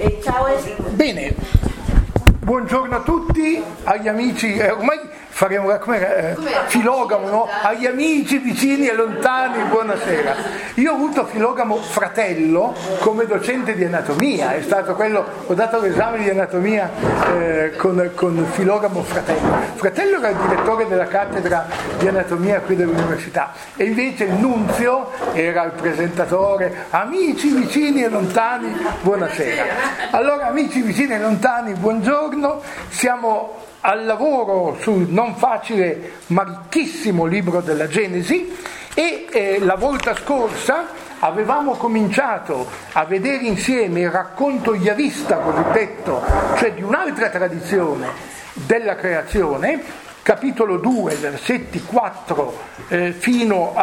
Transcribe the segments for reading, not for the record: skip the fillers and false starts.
Ciao. Bene, buongiorno a tutti, agli amici, ormai faremo filogamo, no? Agli amici vicini e lontani, buonasera. Io ho avuto filogamo fratello come docente di anatomia, è stato quello, ho dato l'esame di anatomia con filogamo fratello. Fratello era il direttore della cattedra di anatomia qui dell'università e invece il nunzio era il presentatore. Amici vicini e lontani, buonasera. Allora, amici vicini e lontani, buongiorno, siamo al lavoro sul non facile ma ricchissimo libro della Genesi e la volta scorsa avevamo cominciato a vedere insieme il racconto yavista cosiddetto, cioè di un'altra tradizione della creazione, capitolo 2, versetti 4 fino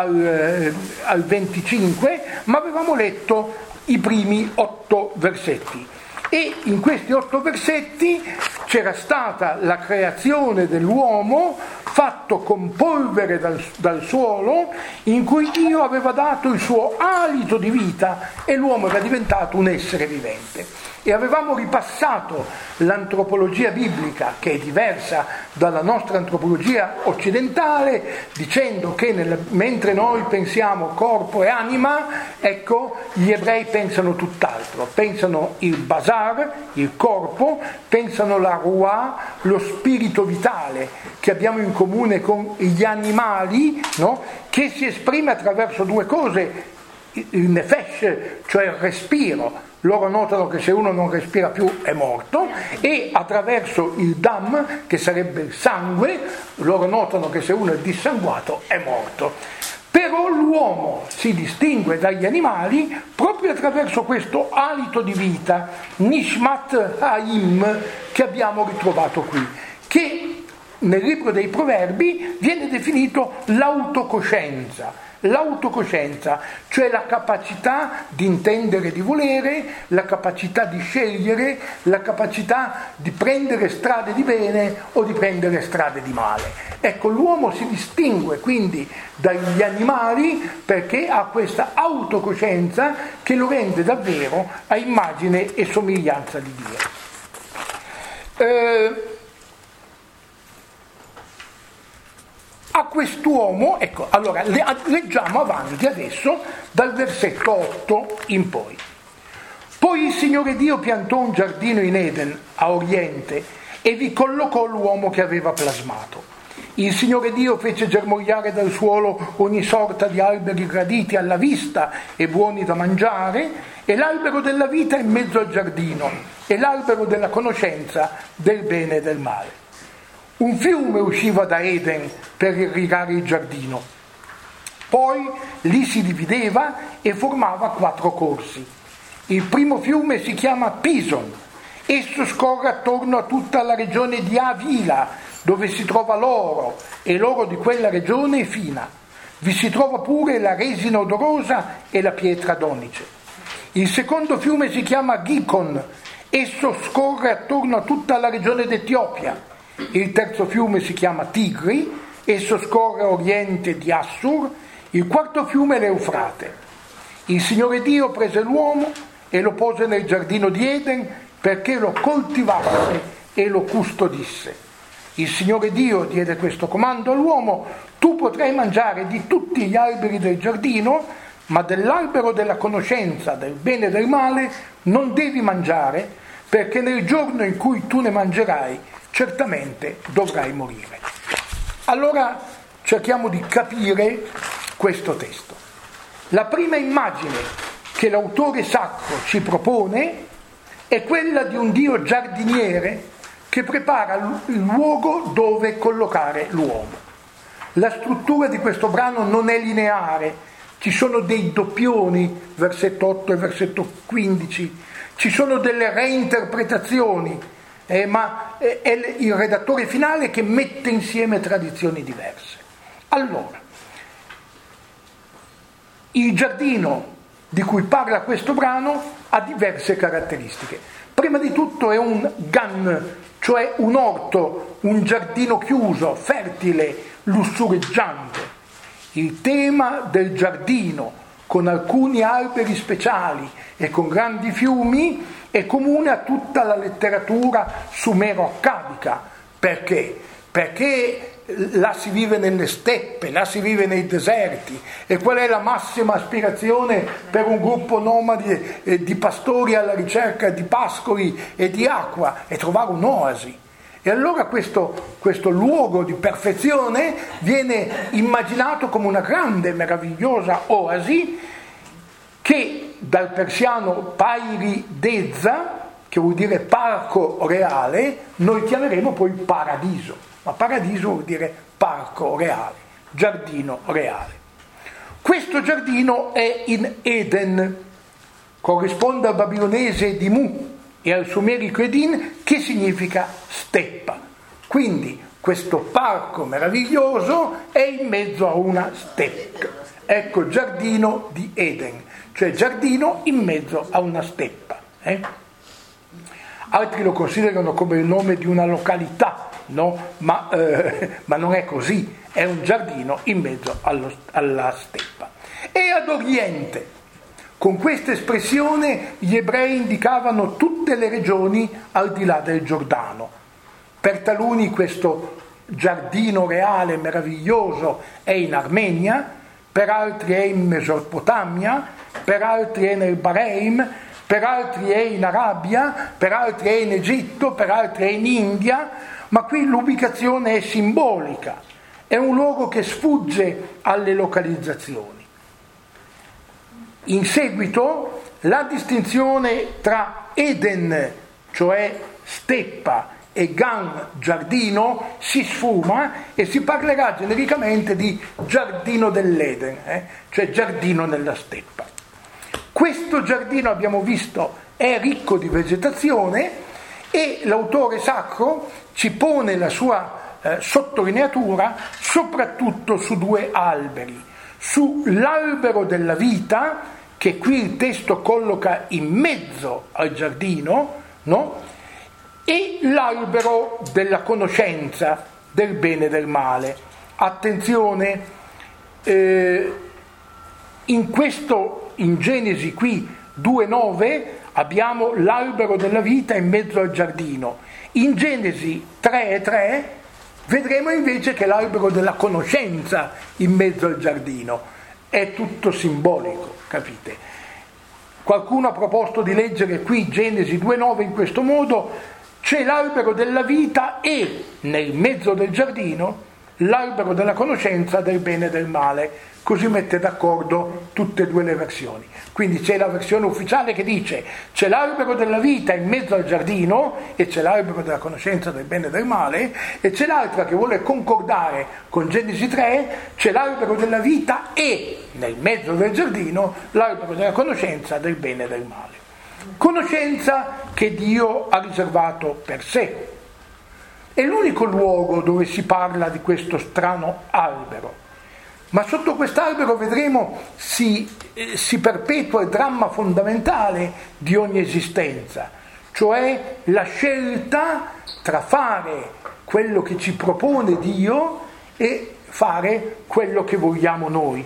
al 25, ma avevamo letto i primi 8 versetti. E in questi 8 versetti c'era stata la creazione dell'uomo fatto con polvere dal suolo, in cui Dio aveva dato il suo alito di vita e l'uomo era diventato un essere vivente. E avevamo ripassato l'antropologia biblica, che è diversa dalla nostra antropologia occidentale, dicendo che mentre noi pensiamo corpo e anima, ecco, gli ebrei pensano tutt'altro, pensano il basar, il corpo, pensano la ruah, lo spirito vitale che abbiamo in comune con gli animali, no? Che si esprime attraverso due cose, il nefesh, cioè il respiro. Loro notano che se uno non respira più è morto, e attraverso il dam, che sarebbe il sangue, loro notano che se uno è dissanguato è morto. Però l'uomo si distingue dagli animali proprio attraverso questo alito di vita, Nishmat Haim, che abbiamo ritrovato qui, che nel libro dei Proverbi viene definito l'autocoscienza. L'autocoscienza, cioè la capacità di intendere e di volere, la capacità di scegliere, la capacità di prendere strade di bene o di prendere strade di male. Ecco, l'uomo si distingue quindi dagli animali perché ha questa autocoscienza che lo rende davvero a immagine e somiglianza di Dio. A quest'uomo, ecco, allora leggiamo avanti adesso dal versetto 8 in poi. Poi il Signore Dio piantò un giardino in Eden, a oriente, e vi collocò l'uomo che aveva plasmato. Il Signore Dio fece germogliare dal suolo ogni sorta di alberi graditi alla vista e buoni da mangiare, e l'albero della vita in mezzo al giardino, e l'albero della conoscenza del bene e del male. Un fiume usciva da Eden per irrigare il giardino. Poi lì si divideva e formava 4 corsi. Il primo fiume si chiama Pison. Esso scorre attorno a tutta la regione di Avila, dove si trova l'oro, e l'oro di quella regione è fina. Vi si trova pure la resina odorosa e la pietra d'onice. Il secondo fiume si chiama Gikon. Esso scorre attorno a tutta la regione d'Etiopia. Il terzo fiume si chiama Tigri, esso scorre a oriente di Assur. Il quarto fiume è l'Eufrate. Il Signore Dio prese l'uomo e lo pose nel giardino di Eden perché lo coltivasse e lo custodisse. Il Signore Dio diede questo comando all'uomo: tu potrai mangiare di tutti gli alberi del giardino, ma dell'albero della conoscenza del bene e del male non devi mangiare, perché nel giorno in cui tu ne mangerai certamente dovrai morire. Allora cerchiamo di capire questo testo. La prima immagine che l'autore sacro ci propone è quella di un Dio giardiniere che prepara il luogo dove collocare l'uomo. La struttura di questo brano non è lineare, ci sono dei doppioni, versetto 8 e versetto 15, ci sono delle reinterpretazioni, ma è il redattore finale che mette insieme tradizioni diverse. Allora, il giardino di cui parla questo brano ha diverse caratteristiche. Prima di tutto è un gan, cioè un orto, un giardino chiuso, fertile, lussureggiante. Il tema del giardino, con alcuni alberi speciali e con grandi fiumi, è comune a tutta la letteratura sumero-accadica. Perché? Perché là si vive nelle steppe, là si vive nei deserti. E qual è la massima aspirazione per un gruppo nomadi di pastori alla ricerca di pascoli e di acqua? È trovare un'oasi. E allora questo luogo di perfezione viene immaginato come una grande, meravigliosa oasi che dal persiano pairi dezza, che vuol dire parco reale, noi chiameremo poi paradiso. Ma paradiso vuol dire parco reale, giardino reale. Questo giardino è in Eden, corrisponde al babilonese Dimu e al sumerico Edin, che significa steppa. Quindi questo parco meraviglioso è in mezzo a una steppa. Ecco, giardino di Eden, cioè giardino in mezzo a una steppa. Altri lo considerano come il nome di una località, no? Ma non è così, è un giardino in mezzo alla steppa. E ad oriente, con questa espressione gli ebrei indicavano tutte le regioni al di là del Giordano. Per taluni questo giardino reale meraviglioso è in Armenia, per altri è in Mesopotamia, per altri è nel Bahrein, per altri è in Arabia, per altri è in Egitto, per altri è in India, ma qui l'ubicazione è simbolica, è un luogo che sfugge alle localizzazioni. In seguito la distinzione tra Eden, cioè steppa, e Gan, giardino, si sfuma e si parlerà genericamente di giardino dell'Eden, cioè giardino nella steppa. Questo giardino, abbiamo visto, è ricco di vegetazione e l'autore sacro ci pone la sua sottolineatura soprattutto su due alberi, sull'albero della vita, che qui il testo colloca in mezzo al giardino, no? E l'albero della conoscenza del bene e del male. Attenzione, in Genesi qui 2,9 abbiamo l'albero della vita in mezzo al giardino. In Genesi 3,3 vedremo invece che l'albero della conoscenza in mezzo al giardino. È tutto simbolico, capite? Qualcuno ha proposto di leggere qui Genesi 2,9 in questo modo: c'è l'albero della vita e nel mezzo del giardino l'albero della conoscenza del bene e del male. Così mette d'accordo tutte e due le versioni. Quindi c'è la versione ufficiale che dice c'è l'albero della vita in mezzo al giardino e c'è l'albero della conoscenza del bene e del male, e c'è l'altra che vuole concordare con Genesi 3, c'è l'albero della vita e nel mezzo del giardino l'albero della conoscenza del bene e del male. Conoscenza che Dio ha riservato per sé. È l'unico luogo dove si parla di questo strano albero. Ma sotto quest'albero, vedremo, si perpetua il dramma fondamentale di ogni esistenza, cioè la scelta tra fare quello che ci propone Dio e fare quello che vogliamo noi.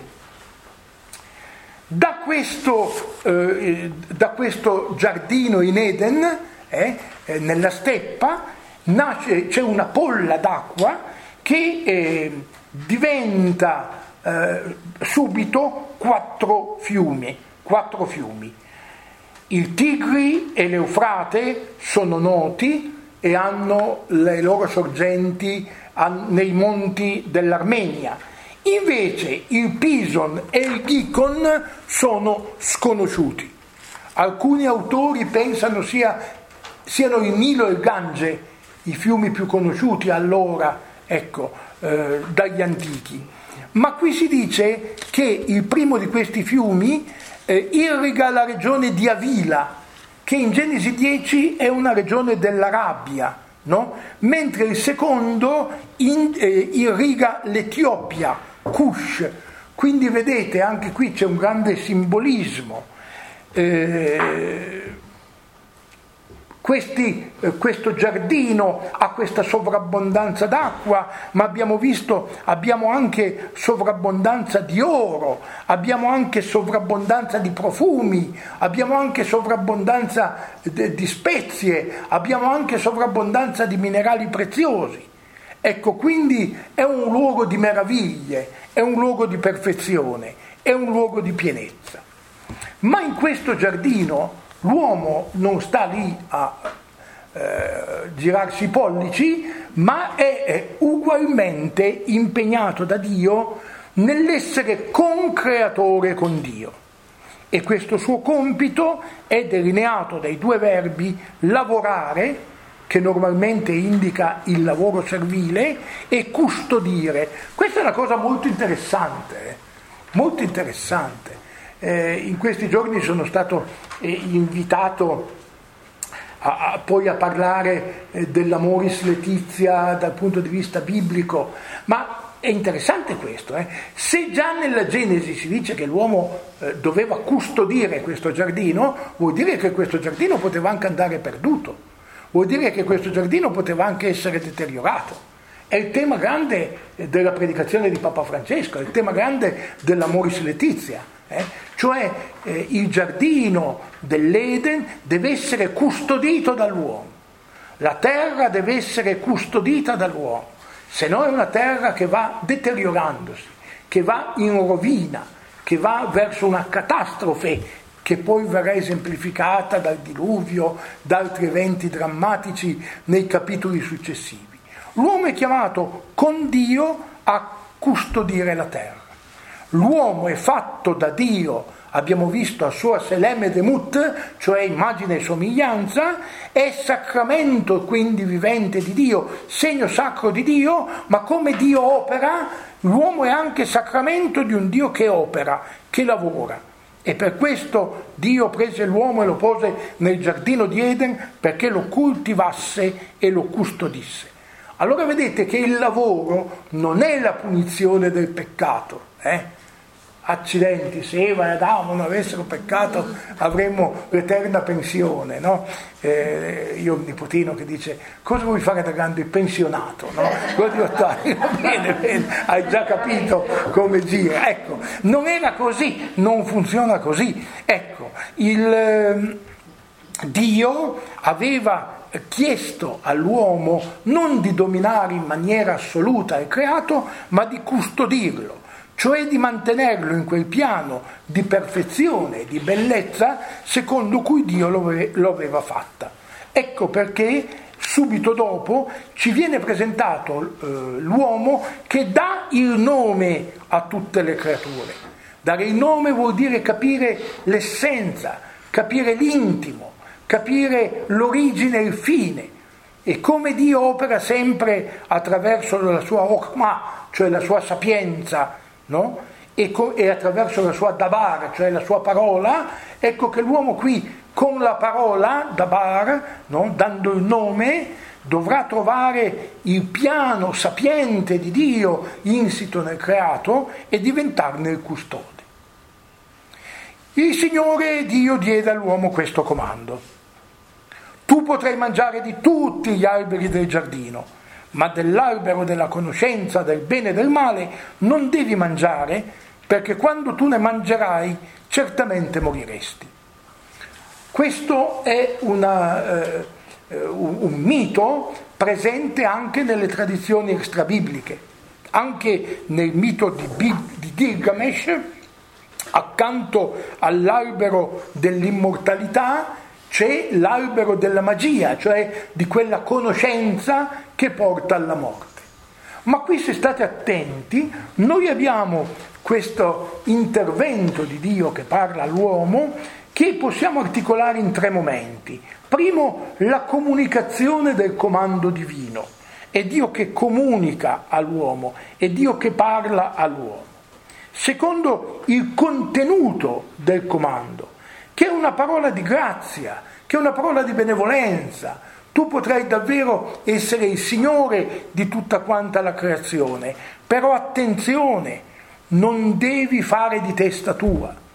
Da questo giardino in Eden, nella steppa, c'è una polla d'acqua che diventa subito quattro fiumi. Il Tigri e l'Eufrate sono noti e hanno le loro sorgenti nei monti dell'Armenia. Invece il Pison e il Gihon sono sconosciuti. Alcuni autori pensano siano il Nilo e il Gange i fiumi più conosciuti allora, dagli antichi. Ma qui si dice che il primo di questi fiumi irriga la regione di Avila, che in Genesi 10 è una regione dell'Arabia, no? Mentre il secondo irriga l'Etiopia, Cush. Quindi vedete, anche qui c'è un grande simbolismo. questo giardino ha questa sovrabbondanza d'acqua, ma abbiamo anche sovrabbondanza di oro, abbiamo anche sovrabbondanza di profumi, abbiamo anche sovrabbondanza di spezie, abbiamo anche sovrabbondanza di minerali preziosi. Ecco, quindi è un luogo di meraviglie, è un luogo di perfezione, è un luogo di pienezza. Ma in questo giardino l'uomo non sta lì a girarsi i pollici, ma è ugualmente impegnato da Dio nell'essere concreatore con Dio. E questo suo compito è delineato dai due verbi lavorare, che normalmente indica il lavoro servile, e custodire. Questa è una cosa molto interessante, molto interessante. In questi giorni sono stato invitato poi a parlare dell'amoris laetitia dal punto di vista biblico, ma è interessante questo. Se già nella Genesi si dice che l'uomo doveva custodire questo giardino, vuol dire che questo giardino poteva anche andare perduto. Vuol dire che questo giardino poteva anche essere deteriorato. È il tema grande della predicazione di Papa Francesco, è il tema grande dell'amoris laetitia. Cioè il giardino dell'Eden deve essere custodito dall'uomo. La terra deve essere custodita dall'uomo, se no è una terra che va deteriorandosi, che va in rovina, che va verso una catastrofe che poi verrà esemplificata dal diluvio, da altri eventi drammatici nei capitoli successivi. L'uomo è chiamato con Dio a custodire la terra. L'uomo è fatto da Dio, abbiamo visto a sua seleme demut, cioè immagine e somiglianza, è sacramento quindi vivente di Dio, segno sacro di Dio, ma come Dio opera, l'uomo è anche sacramento di un Dio che opera, che lavora. E per questo Dio prese l'uomo e lo pose nel giardino di Eden perché lo coltivasse e lo custodisse. Allora vedete che il lavoro non è la punizione del peccato. Accidenti, se Eva e Adamo non avessero peccato avremmo l'eterna pensione, no? Io ho un nipotino che dice: cosa vuoi fare da grande? Il pensionato, no? Bene, hai già capito come gira. Ecco, non era così, non funziona così. Ecco, Dio aveva chiesto all'uomo non di dominare in maniera assoluta il creato, ma di custodirlo, cioè di mantenerlo in quel piano di perfezione, di bellezza, secondo cui Dio lo aveva fatta. Ecco perché subito dopo ci viene presentato l'uomo che dà il nome a tutte le creature. Dare il nome vuol dire capire l'essenza, capire l'intimo, capire l'origine e il fine. E come Dio opera sempre attraverso la sua Okma, cioè la sua sapienza, no? E attraverso la sua dabar, cioè la sua parola, ecco che l'uomo qui con la parola dabar, no? Dando il nome, dovrà trovare il piano sapiente di Dio insito nel creato e diventarne il custode. Il Signore Dio diede all'uomo questo comando: tu potrai mangiare di tutti gli alberi del giardino, ma dell'albero della conoscenza del bene e del male non devi mangiare, perché quando tu ne mangerai certamente moriresti. Questo è un mito presente anche nelle tradizioni extrabibliche. Anche nel mito di Gilgamesh, accanto all'albero dell'immortalità, c'è l'albero della magia, cioè di quella conoscenza che porta alla morte. Ma qui, se state attenti, noi abbiamo questo intervento di Dio che parla all'uomo, che possiamo articolare in tre momenti. Primo, la comunicazione del comando divino. È Dio che comunica all'uomo, è Dio che parla all'uomo. Secondo, il contenuto del comando, che è una parola di grazia, che è una parola di benevolenza. Tu potrai davvero essere il Signore di tutta quanta la creazione, però attenzione, non devi fare di testa tua,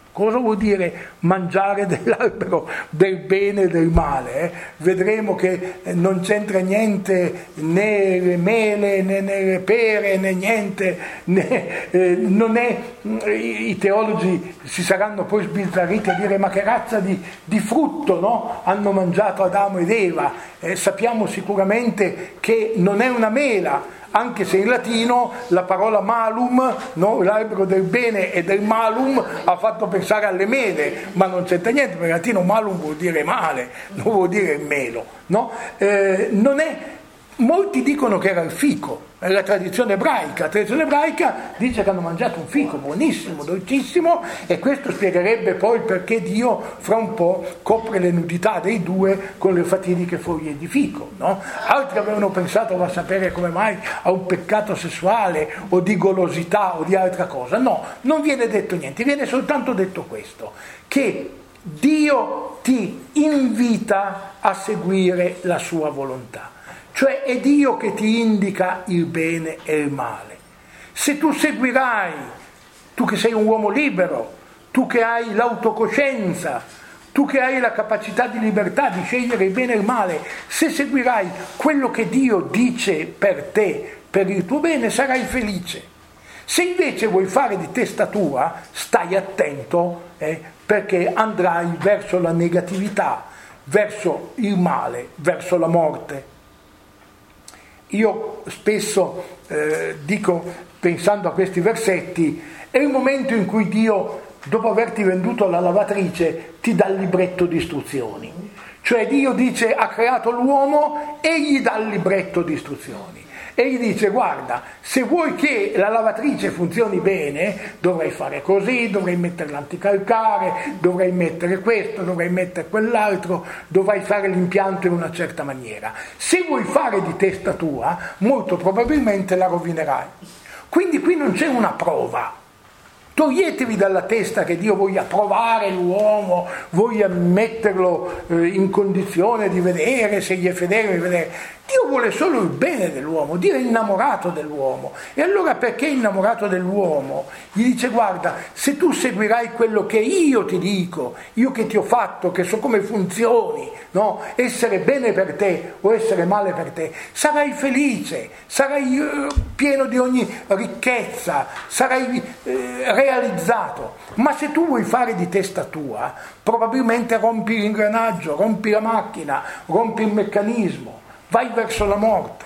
Cosa vuol dire mangiare dell'albero del bene e del male? Vedremo che non c'entra niente né le mele né le pere né niente, non è, i teologi si saranno poi sbizzarriti a dire ma che razza di frutto, no? Hanno mangiato Adamo ed Eva. Sappiamo sicuramente che non è una mela, anche se in latino la parola malum, no? L'albero del bene e del malum ha fatto pensare alle mele, ma non c'entra niente, perché in latino malum vuol dire male, non vuol dire melo, no? Non è, molti dicono che era il fico, è la tradizione ebraica. La tradizione ebraica dice che hanno mangiato un fico buonissimo, dolcissimo, e questo spiegherebbe poi perché Dio fra un po' copre le nudità dei due con le fatidiche foglie di fico, no? Altri avevano pensato, va a sapere come mai, a un peccato sessuale o di golosità o di altra cosa. No, non viene detto niente, viene soltanto detto questo, che Dio ti invita a seguire la sua volontà. Cioè è Dio che ti indica il bene e il male. Se tu seguirai, tu che sei un uomo libero, tu che hai l'autocoscienza, tu che hai la capacità di libertà di scegliere il bene e il male, se seguirai quello che Dio dice per te, per il tuo bene, sarai felice. Se invece vuoi fare di testa tua, stai attento, perché andrai verso la negatività, verso il male, verso la morte. Io spesso dico, pensando a questi versetti, è il momento in cui Dio, dopo averti venduto la lavatrice, ti dà il libretto di istruzioni. Cioè Dio dice, ha creato l'uomo e gli dà il libretto di istruzioni. E gli dice, guarda, se vuoi che la lavatrice funzioni bene, dovrai fare così, dovrai mettere l'anticalcare, dovrai mettere questo, dovrai mettere quell'altro, dovrai fare l'impianto in una certa maniera. Se vuoi fare di testa tua, molto probabilmente la rovinerai. Quindi qui non c'è una prova. Toglietevi dalla testa che Dio voglia provare l'uomo, voglia metterlo in condizione di vedere se gli è fedele di vedere. Dio vuole solo il bene dell'uomo, Dio è innamorato dell'uomo. E allora perché è innamorato dell'uomo? Gli dice, guarda, se tu seguirai quello che io ti dico, io che ti ho fatto, che so come funzioni, no? Essere bene per te o essere male per te, sarai felice, sarai pieno di ogni ricchezza, sarai realizzato. Ma se tu vuoi fare di testa tua, probabilmente rompi l'ingranaggio, rompi la macchina, rompi il meccanismo, vai verso la morte.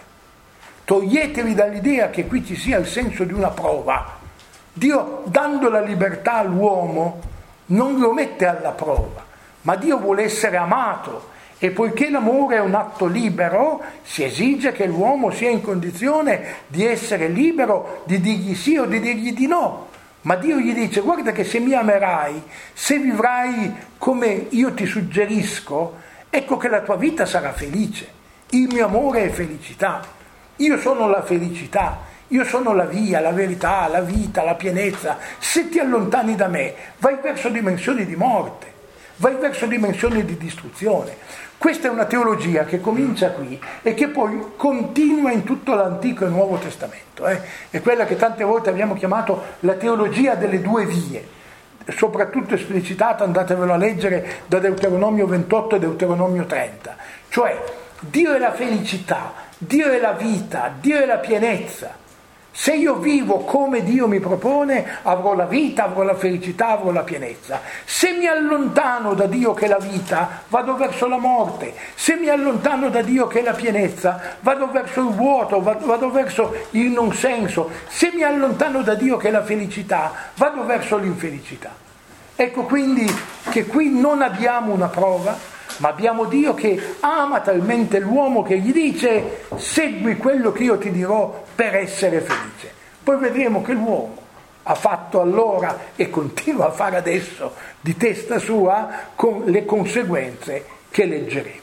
Toglietevi dall'idea che qui ci sia il senso di una prova. Dio, dando la libertà all'uomo, non lo mette alla prova, ma Dio vuole essere amato, e poiché l'amore è un atto libero, si esige che l'uomo sia in condizione di essere libero, di dirgli sì o di dirgli di no. Ma Dio gli dice, guarda che se mi amerai, se vivrai come io ti suggerisco, ecco che la tua vita sarà felice. Il mio amore è felicità, io sono la felicità, io sono la via, la verità, la vita, la pienezza. Se ti allontani da me, vai verso dimensioni di morte, vai verso dimensioni di distruzione. Questa è una teologia che comincia qui e che poi continua in tutto l'Antico e il Nuovo Testamento. È quella che tante volte abbiamo chiamato la teologia delle due vie, soprattutto esplicitata, andatevelo a leggere, da Deuteronomio 28 e Deuteronomio 30. Cioè, Dio è la felicità, Dio è la vita, Dio è la pienezza. Se io vivo come Dio mi propone, avrò la vita, avrò la felicità, avrò la pienezza. Se mi allontano da Dio che è la vita, vado verso la morte. Se mi allontano da Dio che è la pienezza, vado verso il vuoto, vado verso il non senso. Se mi allontano da Dio che è la felicità, vado verso l'infelicità. Ecco quindi che qui non abbiamo una prova, ma abbiamo Dio che ama talmente l'uomo che gli dice, segui quello che io ti dirò per essere felice. Poi vedremo che l'uomo ha fatto allora e continua a fare adesso di testa sua, con le conseguenze che leggeremo.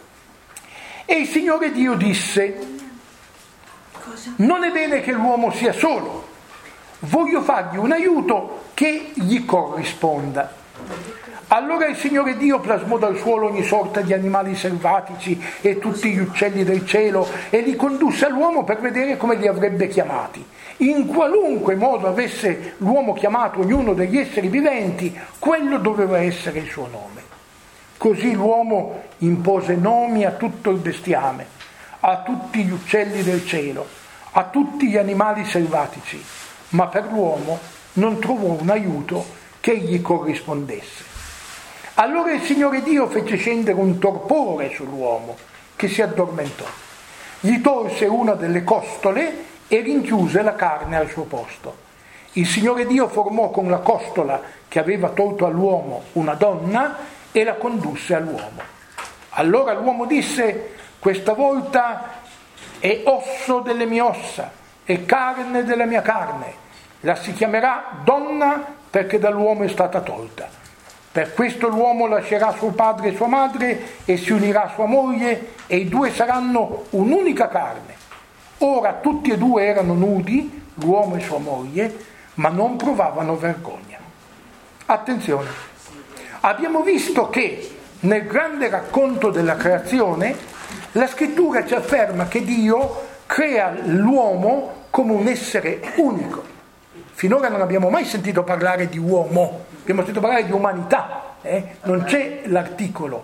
E il Signore Dio disse, non è bene che l'uomo sia solo, voglio fargli un aiuto che gli corrisponda. Allora il Signore Dio plasmò dal suolo ogni sorta di animali selvatici e tutti gli uccelli del cielo e li condusse all'uomo per vedere come li avrebbe chiamati. In qualunque modo avesse l'uomo chiamato ognuno degli esseri viventi, quello doveva essere il suo nome. Così l'uomo impose nomi a tutto il bestiame, a tutti gli uccelli del cielo, a tutti gli animali selvatici, ma per l'uomo non trovò un aiuto che gli corrispondesse. Allora il Signore Dio fece scendere un torpore sull'uomo, che si addormentò. Gli tolse una delle costole e rinchiuse la carne al suo posto. Il Signore Dio formò con la costola che aveva tolto all'uomo una donna e la condusse all'uomo. Allora l'uomo disse: questa volta è osso delle mie ossa e carne della mia carne. La si chiamerà donna perché dall'uomo è stata tolta. Per questo l'uomo lascerà suo padre e sua madre e si unirà a sua moglie e i due saranno un'unica carne. Ora tutti e due erano nudi, l'uomo e sua moglie, ma non provavano vergogna. Attenzione, abbiamo visto che nel grande racconto della creazione la scrittura ci afferma che Dio crea l'uomo come un essere unico. Finora non abbiamo mai sentito parlare di uomo, abbiamo sentito parlare di umanità, non c'è l'articolo,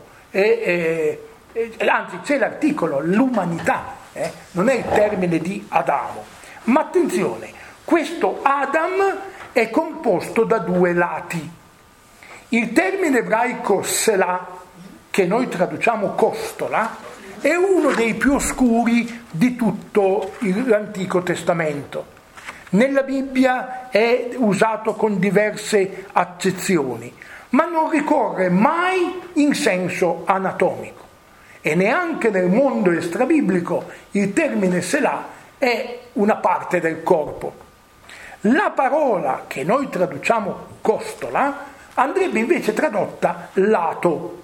anzi c'è l'articolo, l'umanità, non è il termine di Adamo. Ma attenzione, questo Adam è composto da due lati. Il termine ebraico selah, che noi traduciamo costola, è uno dei più oscuri di tutto l'Antico Testamento. Nella Bibbia è usato con diverse accezioni, ma non ricorre mai in senso anatomico. E neanche nel mondo extrabiblico il termine selah è una parte del corpo. La parola che noi traduciamo costola andrebbe invece tradotta lato.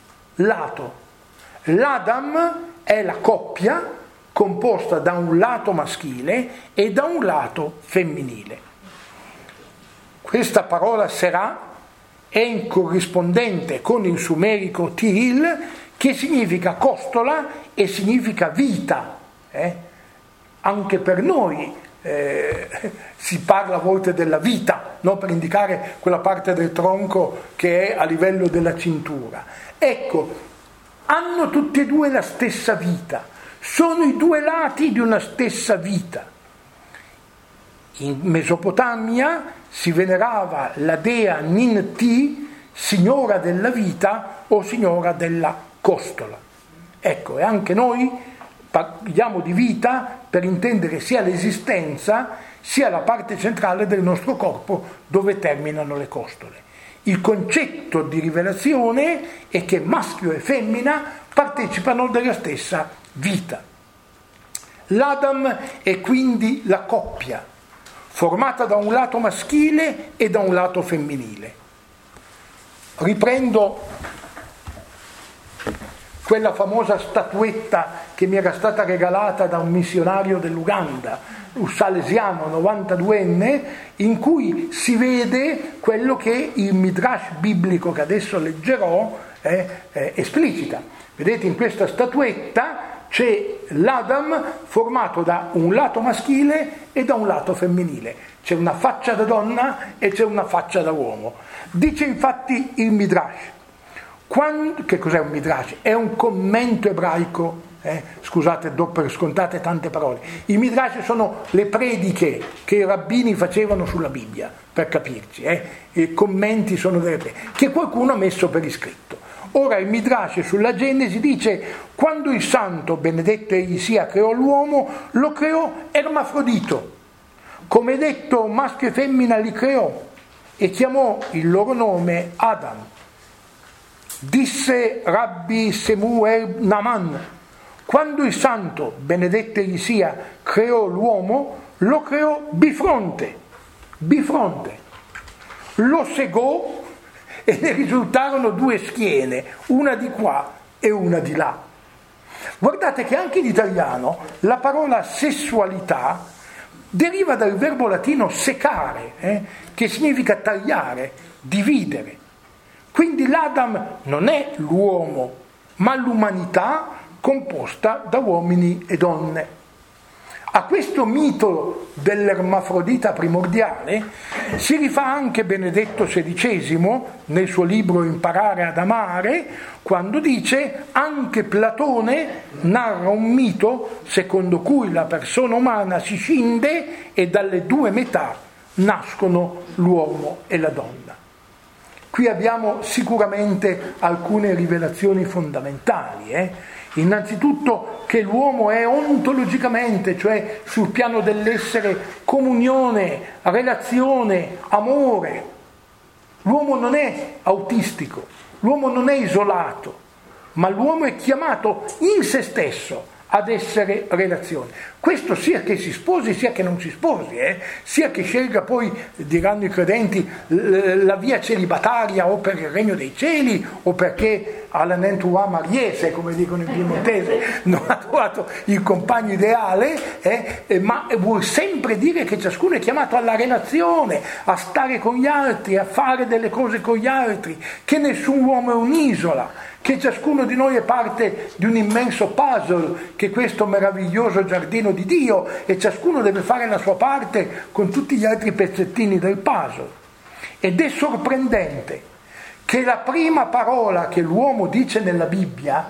L'Adam è la coppia composta da un lato maschile e da un lato femminile. Questa parola serà è in corrispondente con il sumerico Tehil, che significa costola e significa vita. Anche per noi si parla a volte della vita, no? Per indicare quella parte del tronco che è a livello della cintura. Ecco, hanno tutti e due la stessa vita, sono i due lati di una stessa vita. In Mesopotamia si venerava la dea Ninti, signora della vita o signora della costola. Ecco, e anche noi parliamo di vita per intendere sia l'esistenza sia la parte centrale del nostro corpo dove terminano le costole. Il concetto di rivelazione è che maschio e femmina partecipano della stessa vita. L'Adam è quindi la coppia, formata da un lato maschile e da un lato femminile. Riprendo quella famosa statuetta che mi era stata regalata da un missionario dell'Uganda, un salesiano 92enne, in cui si vede quello che il Midrash biblico che adesso leggerò esplicita. Vedete, in questa statuetta c'è l'Adam formato da un lato maschile e da un lato femminile. C'è una faccia da donna e c'è una faccia da uomo. Dice infatti il Midrash. Che cos'è un Midrash? È un commento ebraico. Scusate, do per scontate tante parole. I Midrash sono le prediche che i rabbini facevano sulla Bibbia, per capirci. I commenti sono delle prediche che qualcuno ha messo per iscritto. Ora il Midrash sulla Genesi dice: quando il santo, benedetto egli sia, creò l'uomo, lo creò ermafrodito. Come detto, maschio e femmina li creò e chiamò il loro nome Adam. Disse Rabbi Semuel Naman: quando il santo, benedetto egli sia, creò l'uomo, lo creò bifronte. Lo segò e ne risultarono due schiene, una di qua e una di là. Guardate che anche in italiano la parola sessualità deriva dal verbo latino secare, che significa tagliare, dividere. Quindi l'Adam non è l'uomo, ma l'umanità composta da uomini e donne. A questo mito dell'ermafrodita primordiale si rifà anche Benedetto XVI nel suo libro Imparare ad amare, quando dice: anche Platone narra un mito secondo cui la persona umana si scinde e dalle due metà nascono l'uomo e la donna. Qui abbiamo sicuramente alcune rivelazioni fondamentali. Innanzitutto che l'uomo è ontologicamente, cioè sul piano dell'essere, comunione, relazione, amore. L'uomo non è autistico, l'uomo non è isolato, ma l'uomo è chiamato in se stesso ad essere relazione. Questo sia che si sposi sia che non si sposi, sia che scelga poi, diranno i credenti, la via celibataria o per il regno dei cieli o perché alla nentua mariese, come dicono in piemontese, non ha trovato il compagno ideale, ma vuol sempre dire che ciascuno è chiamato alla relazione, a stare con gli altri, a fare delle cose con gli altri, che nessun uomo è un'isola, che ciascuno di noi è parte di un immenso puzzle, che è questo meraviglioso giardino di Dio, e ciascuno deve fare la sua parte con tutti gli altri pezzettini del puzzle. Ed è sorprendente che la prima parola che l'uomo dice nella Bibbia,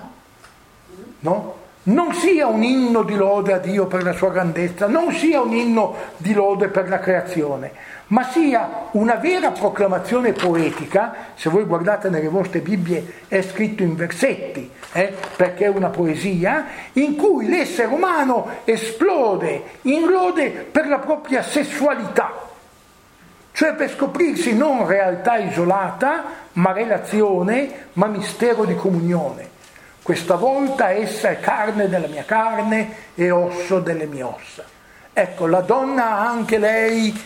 no? Non sia un inno di lode a Dio per la sua grandezza, non sia un inno di lode per la creazione, ma sia una vera proclamazione poetica. Se voi guardate nelle vostre Bibbie è scritto in versetti, perché è una poesia, in cui l'essere umano esplode in lode per la propria sessualità, cioè per scoprirsi non realtà isolata, ma relazione, ma mistero di comunione. Questa volta essa è carne della mia carne e osso delle mie ossa. Ecco, la donna ha anche lei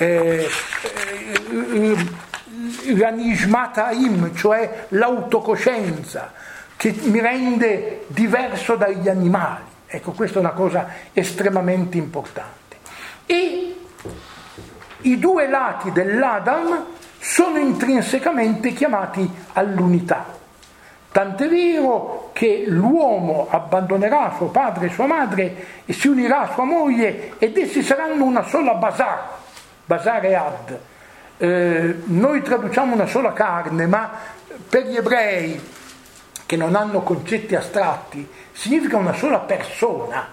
la nishmataim, cioè l'autocoscienza, che mi rende diverso dagli animali. Ecco, questa è una cosa estremamente importante. E i due lati dell'Adam sono intrinsecamente chiamati all'unità. Tant'è vero che l'uomo abbandonerà suo padre e sua madre e si unirà a sua moglie ed essi saranno una sola basar e ad. Noi traduciamo una sola carne, ma per gli ebrei che non hanno concetti astratti significa una sola persona.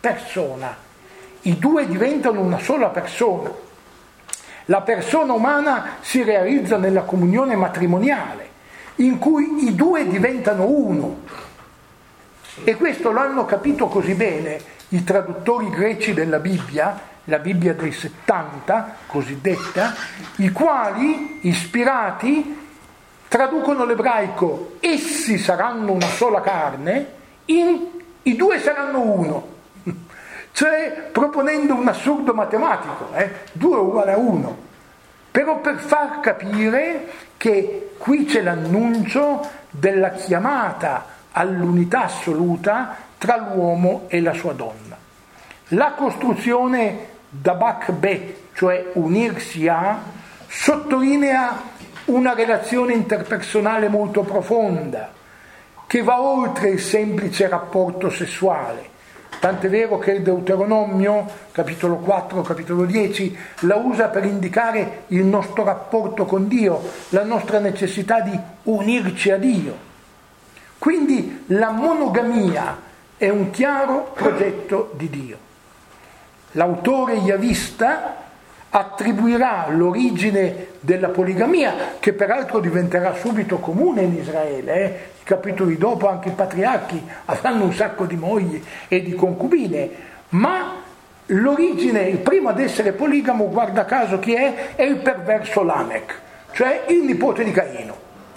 I due diventano una sola persona. La persona umana si realizza nella comunione matrimoniale, in cui i due diventano uno. E questo lo hanno capito così bene i traduttori greci della Bibbia, la Bibbia dei 70, cosiddetta, i quali, ispirati, traducono l'ebraico essi saranno una sola carne in i due saranno uno, cioè proponendo un assurdo matematico, 2 uguale a 1, però per far capire che qui c'è l'annuncio della chiamata all'unità assoluta tra l'uomo e la sua donna. La costruzione Dabak Bet, cioè unirsi a, sottolinea una relazione interpersonale molto profonda, che va oltre il semplice rapporto sessuale. Tant'è vero che il Deuteronomio, capitolo 4, capitolo 10, la usa per indicare il nostro rapporto con Dio, la nostra necessità di unirci a Dio. Quindi la monogamia è un chiaro progetto di Dio. L'autore yavista attribuirà l'origine della poligamia, che peraltro diventerà subito comune in Israele, capitoli dopo anche i patriarchi avranno un sacco di mogli e di concubine, ma l'origine, il primo ad essere poligamo, guarda caso chi è il perverso Lamech, cioè il nipote di Caino.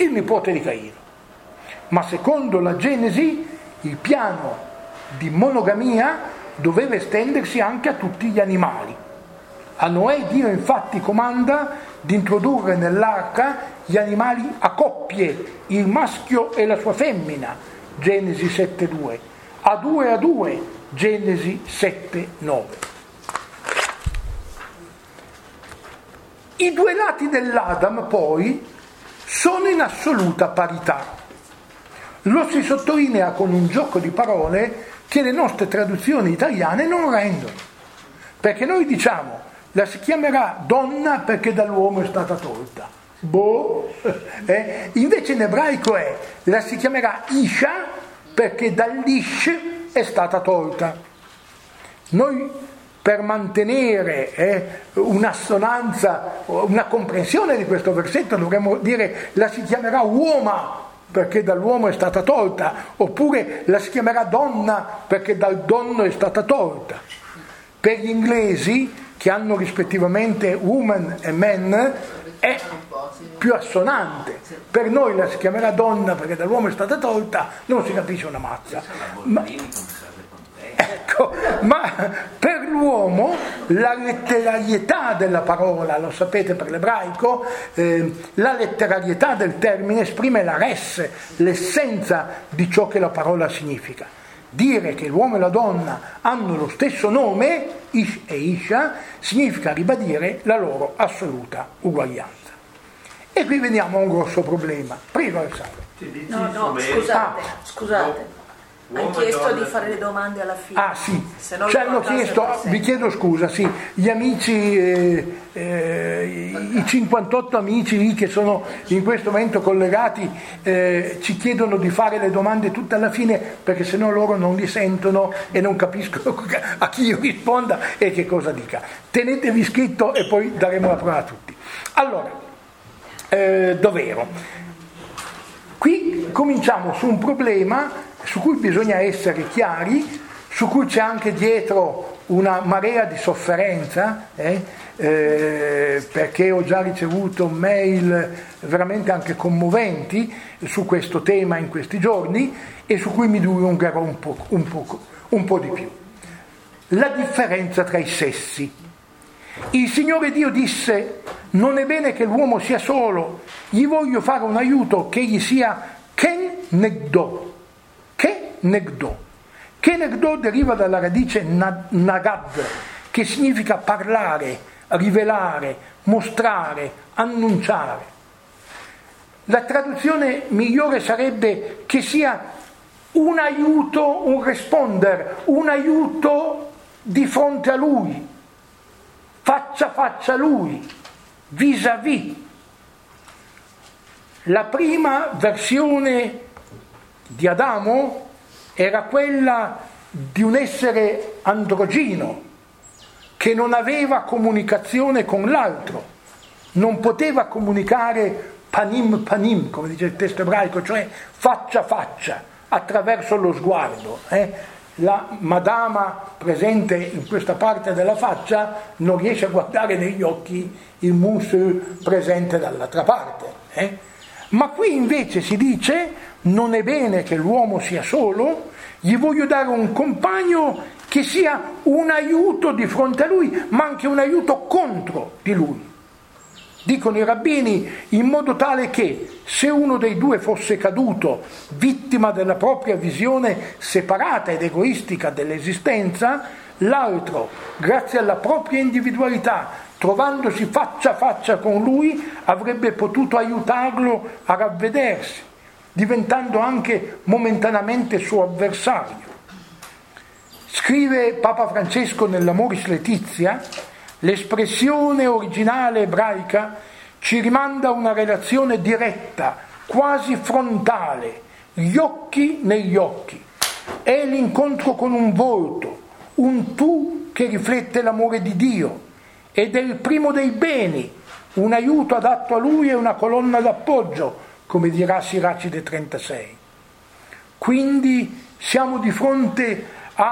Ma secondo la Genesi il piano di monogamia doveva estendersi anche a tutti gli animali. A Noè Dio infatti comanda di introdurre nell'arca gli animali a coppie, il maschio e la sua femmina, Genesi 7:2, a due, Genesi 7:9. I due lati dell'Adam poi sono in assoluta parità. Lo si sottolinea con un gioco di parole che le nostre traduzioni italiane non rendono, perché noi diciamo la si chiamerà donna perché dall'uomo è stata tolta, invece in ebraico la si chiamerà Isha perché dall'ish è stata tolta. Noi, per mantenere un'assonanza, una comprensione di questo versetto, dovremmo dire la si chiamerà uoma perché dall'uomo è stata tolta, oppure la si chiamerà donna perché dal donno è stata tolta. Per gli inglesi, che hanno rispettivamente woman e man, è più assonante. Per noi la si chiamerà donna perché dall'uomo è stata tolta, non si capisce una mazza. Ma per l'uomo la letterarietà della parola, lo sapete per l'ebraico, la letterarietà del termine esprime la res, l'essenza di ciò che la parola significa. Dire che l'uomo e la donna hanno lo stesso nome, Ish e Isha, significa ribadire la loro assoluta uguaglianza. E qui veniamo a un grosso problema. Prego, Alessandro. No, scusate. Hanno chiesto di fare le domande alla fine. Ah sì, ci hanno chiesto, vi chiedo scusa, sì, gli amici, i 58 amici lì che sono in questo momento collegati, ci chiedono di fare le domande tutte alla fine, perché sennò loro non li sentono e non capiscono a chi io risponda e che cosa dica. Tenetevi scritto e poi daremo la prova a tutti. Allora, dov'ero? Qui cominciamo su un problema su cui bisogna essere chiari, su cui c'è anche dietro una marea di sofferenza, perché ho già ricevuto mail veramente anche commoventi su questo tema in questi giorni e su cui mi dilungherò un po' di più. La differenza tra i sessi. Il Signore Dio disse: non è bene che l'uomo sia solo, gli voglio fare un aiuto che gli sia ken negdo. Che negdo deriva dalla radice nagad, che significa parlare, rivelare, mostrare, annunciare. La traduzione migliore sarebbe che sia un aiuto, un responder, un aiuto di fronte a lui, faccia a faccia a lui, vis-à-vis. La prima versione di Adamo era quella di un essere androgino che non aveva comunicazione con l'altro, non poteva comunicare panim panim, come dice il testo ebraico, cioè faccia a faccia, attraverso lo sguardo. La madama presente in questa parte della faccia non riesce a guardare negli occhi il monsieur presente dall'altra parte. Ma qui invece si dice: non è bene che l'uomo sia solo, gli voglio dare un compagno che sia un aiuto di fronte a lui, ma anche un aiuto contro di lui. Dicono i rabbini, in modo tale che se uno dei due fosse caduto, vittima della propria visione separata ed egoistica dell'esistenza, l'altro, grazie alla propria individualità, trovandosi faccia a faccia con lui, avrebbe potuto aiutarlo a ravvedersi, diventando anche momentaneamente suo avversario. Scrive Papa Francesco nell'Amoris Laetitia: l'espressione originale ebraica ci rimanda a una relazione diretta, quasi frontale, gli occhi negli occhi. È l'incontro con un volto, un tu che riflette l'amore di Dio, ed è il primo dei beni, un aiuto adatto a lui e una colonna d'appoggio, come dirà Siracide 36. Quindi siamo di fronte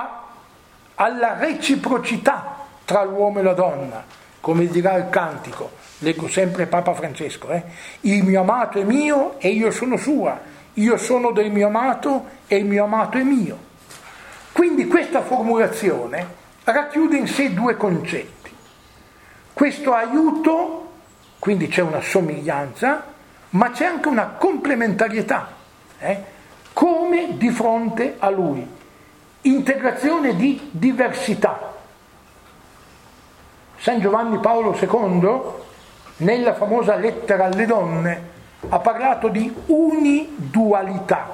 alla reciprocità tra l'uomo e la donna, come dirà il cantico, leggo sempre Papa Francesco, il mio amato è mio e io sono sua, io sono del mio amato e il mio amato è mio. Quindi questa formulazione racchiude in sé due concetti. Questo aiuto, quindi c'è una somiglianza, ma c'è anche una complementarietà, come di fronte a lui, integrazione di diversità. San Giovanni Paolo II, nella famosa lettera alle donne, ha parlato di unidualità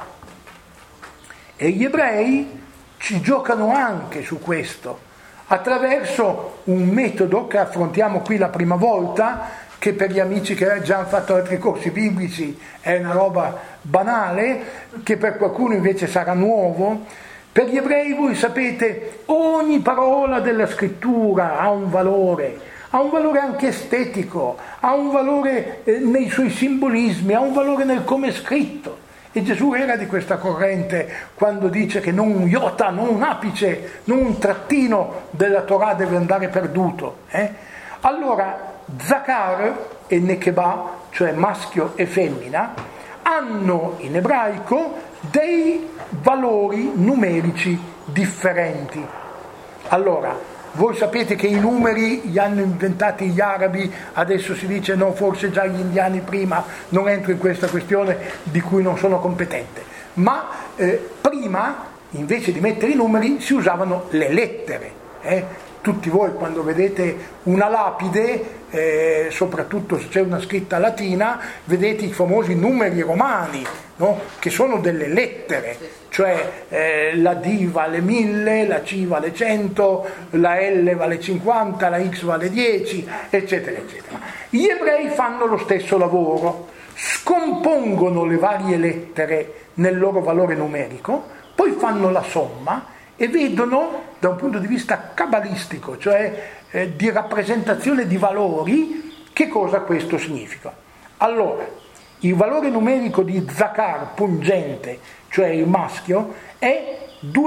e gli ebrei ci giocano anche su questo attraverso un metodo che affrontiamo qui la prima volta, che per gli amici che già hanno fatto altri corsi biblici è una roba banale, che per qualcuno invece sarà nuovo. Per gli ebrei, voi sapete, ogni parola della scrittura ha un valore anche estetico, ha un valore nei suoi simbolismi, ha un valore nel come è scritto. E Gesù era di questa corrente quando dice che non un iota, non un apice, non un trattino della Torah deve andare perduto. Allora, Zakar e Nekeba, cioè maschio e femmina, hanno in ebraico dei valori numerici differenti. Allora, voi sapete che i numeri li hanno inventati gli arabi, adesso si dice no, forse già gli indiani prima, non entro in questa questione di cui non sono competente, ma prima invece di mettere i numeri si usavano le lettere. Tutti voi quando vedete una lapide, soprattutto se c'è una scritta latina, vedete i famosi numeri romani, no? Che sono delle lettere, cioè la D vale 1000, la C vale 100, la L vale 50, la X vale 10, eccetera, eccetera. Gli ebrei fanno lo stesso lavoro, scompongono le varie lettere nel loro valore numerico, poi fanno la somma e vedono da un punto di vista cabalistico, cioè di rappresentazione di valori, che cosa questo significa. Allora, il valore numerico di Zakar, pungente, cioè il maschio, è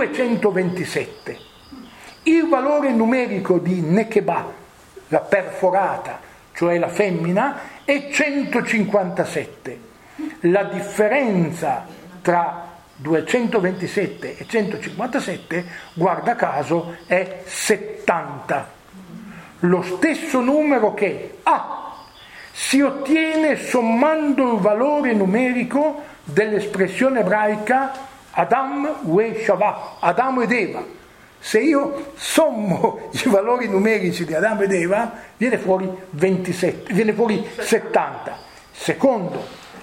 227. Il valore numerico di Nekeba, la perforata, cioè la femmina, è 157. La differenza tra 227 e 157, guarda caso, è 70. Lo stesso numero che si ottiene sommando il valore numerico dell'espressione ebraica Adam ve Shavah, Adamo ed Eva. Se io sommo i valori numerici di Adamo ed Eva, viene fuori 27, viene fuori 70. Secondo,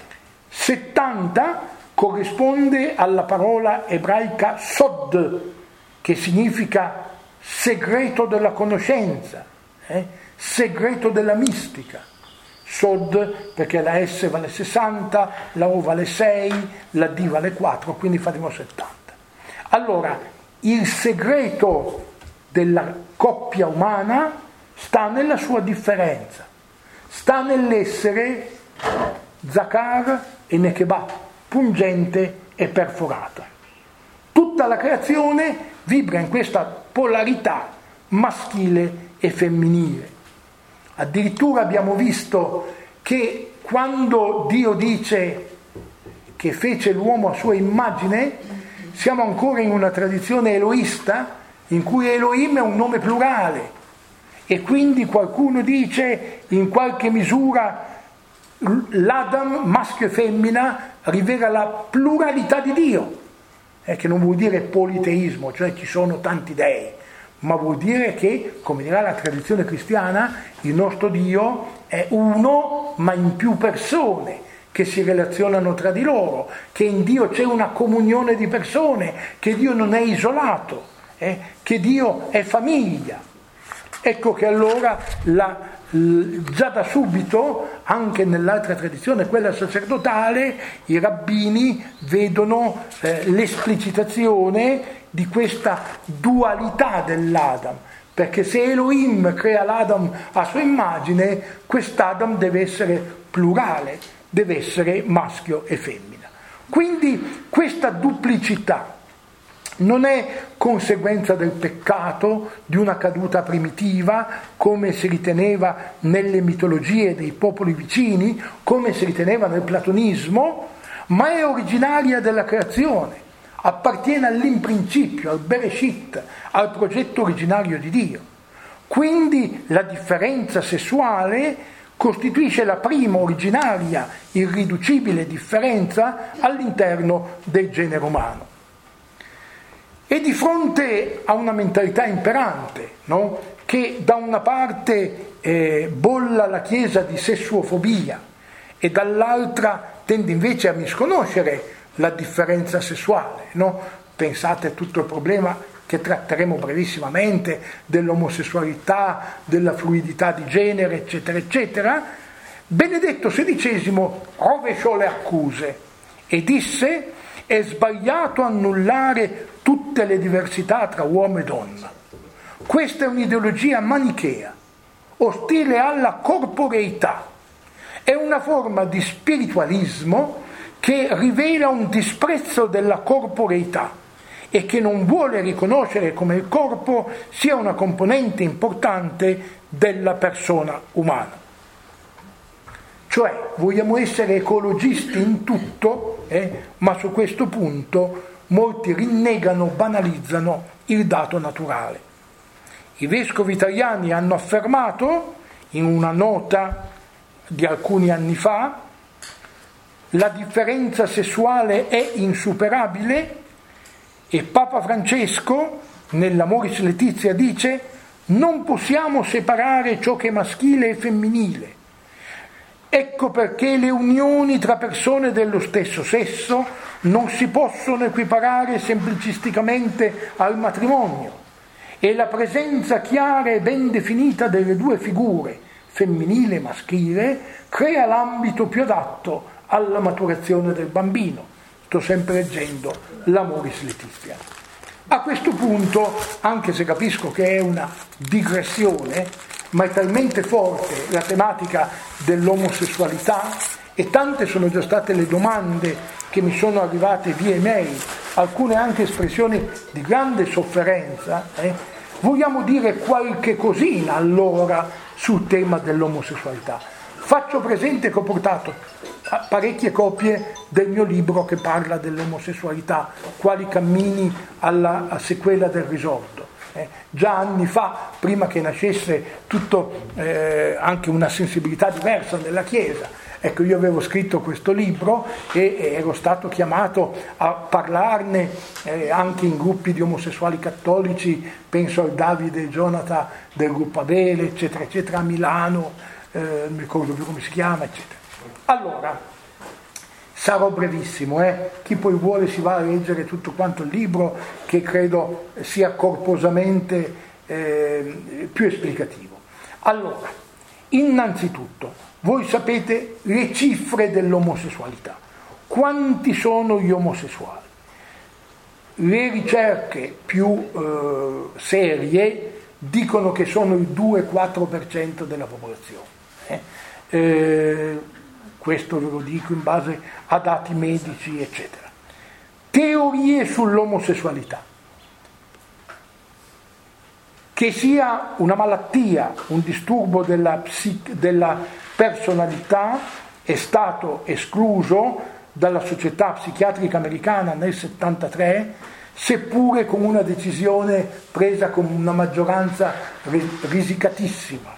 70 corrisponde alla parola ebraica sod, che significa segreto della conoscenza, segreto della mistica. Sod perché la S vale 60, la O vale 6, la D vale 4, quindi faremo 70. Allora, il segreto della coppia umana sta nella sua differenza, sta nell'essere Zakar e Nekeba, pungente e perforata. Tutta la creazione vibra in questa polarità maschile e femminile. Addirittura abbiamo visto che quando Dio dice che fece l'uomo a sua immagine, siamo ancora in una tradizione eloista in cui Elohim è un nome plurale e quindi qualcuno dice in qualche misura l'Adam, maschio e femmina, rivela la pluralità di Dio, che non vuol dire politeismo, cioè ci sono tanti dei, ma vuol dire che, come dirà la tradizione cristiana, il nostro Dio è uno ma in più persone che si relazionano tra di loro, che in Dio c'è una comunione di persone, che Dio non è isolato, che Dio è famiglia. Ecco che allora già da subito, anche nell'altra tradizione, quella sacerdotale, i rabbini vedono l'esplicitazione di questa dualità dell'Adam, perché se Elohim crea l'Adam a sua immagine, quest'Adam deve essere plurale, deve essere maschio e femmina. Quindi questa duplicità non è conseguenza del peccato, di una caduta primitiva, come si riteneva nelle mitologie dei popoli vicini, come si riteneva nel platonismo, ma è originaria della creazione, appartiene all'imprincipio, al Bereshit, al progetto originario di Dio. Quindi la differenza sessuale costituisce la prima originaria, irriducibile differenza all'interno del genere umano. E di fronte a una mentalità imperante, no? Che da una parte bolla la Chiesa di sessuofobia e dall'altra tende invece a misconoscere la differenza sessuale, no? Pensate a tutto il problema che tratteremo brevissimamente dell'omosessualità, della fluidità di genere, eccetera, eccetera. Benedetto XVI rovesciò le accuse e disse: è sbagliato annullare tutte le diversità tra uomo e donna. Questa è un'ideologia manichea, ostile alla corporeità. È una forma di spiritualismo che rivela un disprezzo della corporeità e che non vuole riconoscere come il corpo sia una componente importante della persona umana. Cioè, vogliamo essere ecologisti in tutto, ma su questo punto molti rinnegano, banalizzano il dato naturale. I vescovi italiani hanno affermato, in una nota di alcuni anni fa, la differenza sessuale è insuperabile, e Papa Francesco, nell'Amoris Laetitia, dice: non possiamo separare ciò che è maschile e femminile. Ecco perché le unioni tra persone dello stesso sesso non si possono equiparare semplicisticamente al matrimonio, e la presenza chiara e ben definita delle due figure, femminile e maschile, crea l'ambito più adatto alla maturazione del bambino. Sto sempre leggendo l'Amoris Laetitia. A questo punto, anche se capisco che è una digressione, ma è talmente forte la tematica dell'omosessualità, e tante sono già state le domande che mi sono arrivate via email, alcune anche espressioni di grande sofferenza, vogliamo dire qualche cosina allora sul tema dell'omosessualità. Faccio presente che ho portato parecchie copie del mio libro che parla dell'omosessualità, quali cammini alla sequela del risorto. Già anni fa, prima che nascesse tutto, anche una sensibilità diversa nella Chiesa, ecco, io avevo scritto questo libro e ero stato chiamato a parlarne anche in gruppi di omosessuali cattolici, penso al Davide e Jonathan del gruppo Abele, eccetera, eccetera, a Milano, non mi ricordo più come si chiama, eccetera. Allora, sarò brevissimo, chi poi vuole si va a leggere tutto quanto il libro, che credo sia corposamente più esplicativo. Allora, innanzitutto, voi sapete le cifre dell'omosessualità. Quanti sono gli omosessuali? Le ricerche più serie dicono che sono il 2-4% della popolazione. Questo ve lo dico in base a dati medici, eccetera. Teorie sull'omosessualità. Che sia una malattia, un disturbo della personalità, è stato escluso dalla Società Psichiatrica Americana nel 1973, seppure con una decisione presa con una maggioranza risicatissima.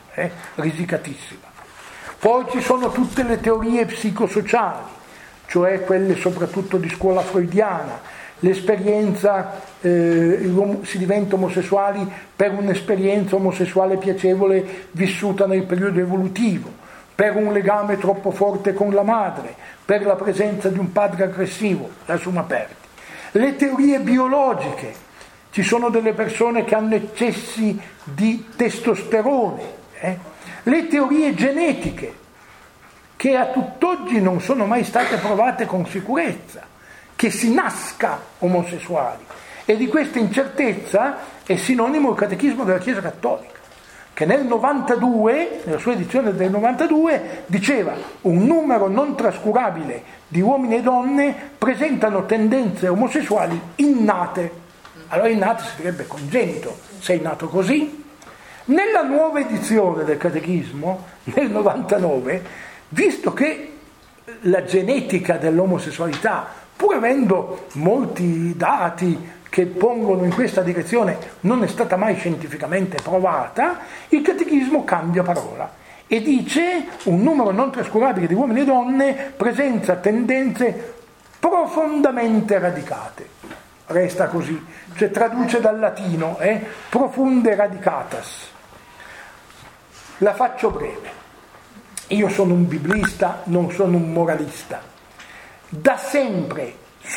Poi ci sono tutte le teorie psicosociali, cioè quelle soprattutto di scuola freudiana, l'esperienza, si diventa omosessuali per un'esperienza omosessuale piacevole vissuta nel periodo evolutivo, per un legame troppo forte con la madre, per la presenza di un padre aggressivo, adesso sono aperti. Le teorie biologiche, ci sono delle persone che hanno eccessi di testosterone, le teorie genetiche, che a tutt'oggi non sono mai state provate con sicurezza, che si nasca omosessuali, e di questa incertezza è sinonimo il Catechismo della Chiesa Cattolica, che nel 92, nella sua edizione del 92, diceva: un numero non trascurabile di uomini e donne presentano tendenze omosessuali innate. Allora innate si direbbe congenito, sei nato così. Nella nuova edizione del Catechismo, nel 99, visto che la genetica dell'omosessualità, pur avendo molti dati che pongono in questa direzione, non è stata mai scientificamente provata, il Catechismo cambia parola e dice: un numero non trascurabile di uomini e donne presenta tendenze profondamente radicate. Resta così, cioè traduce dal latino, profunde radicatas. La faccio breve. io sono un biblista, non sono un moralista. Da sempre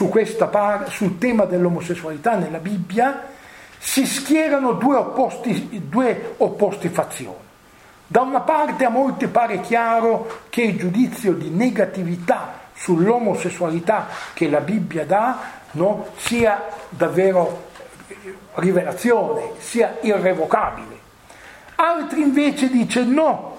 sul tema dell'omosessualità nella Bibbia si schierano due opposti fazioni. Da una parte a molti pare chiaro che il giudizio di negatività sull'omosessualità che la Bibbia dà, no, sia davvero rivelazione, sia irrevocabile. Altri invece dice no,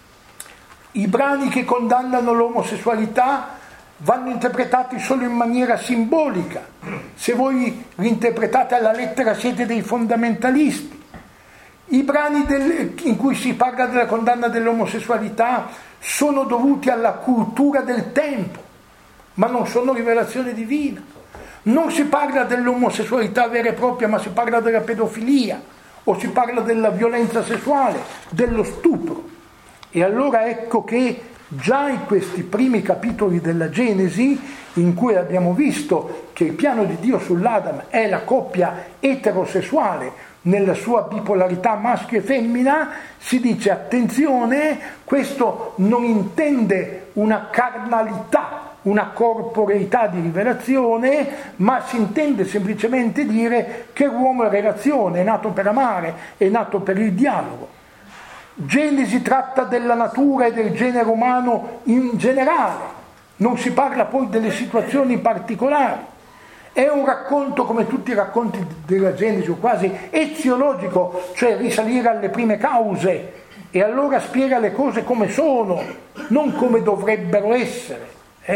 i brani che condannano l'omosessualità vanno interpretati solo in maniera simbolica. Se voi li interpretate alla lettera siete dei fondamentalisti. I brani in cui si parla della condanna dell'omosessualità sono dovuti alla cultura del tempo, ma non sono rivelazione divina. Non si parla dell'omosessualità vera e propria, ma si parla della pedofilia, o si parla della violenza sessuale, dello stupro. E allora ecco che già in questi primi capitoli della Genesi, in cui abbiamo visto che il piano di Dio sull'Adam è la coppia eterosessuale nella sua bipolarità maschio e femmina, si dice attenzione, questo non intende una carnalità, una corporeità di rivelazione, ma si intende semplicemente dire che l'uomo è relazione, è nato per amare, è nato per il dialogo. Genesi tratta della natura e del genere umano in generale, non si parla poi delle situazioni particolari. È un racconto, come tutti i racconti della Genesi, quasi eziologico, cioè risalire alle prime cause, e allora spiega le cose come sono, non come dovrebbero essere.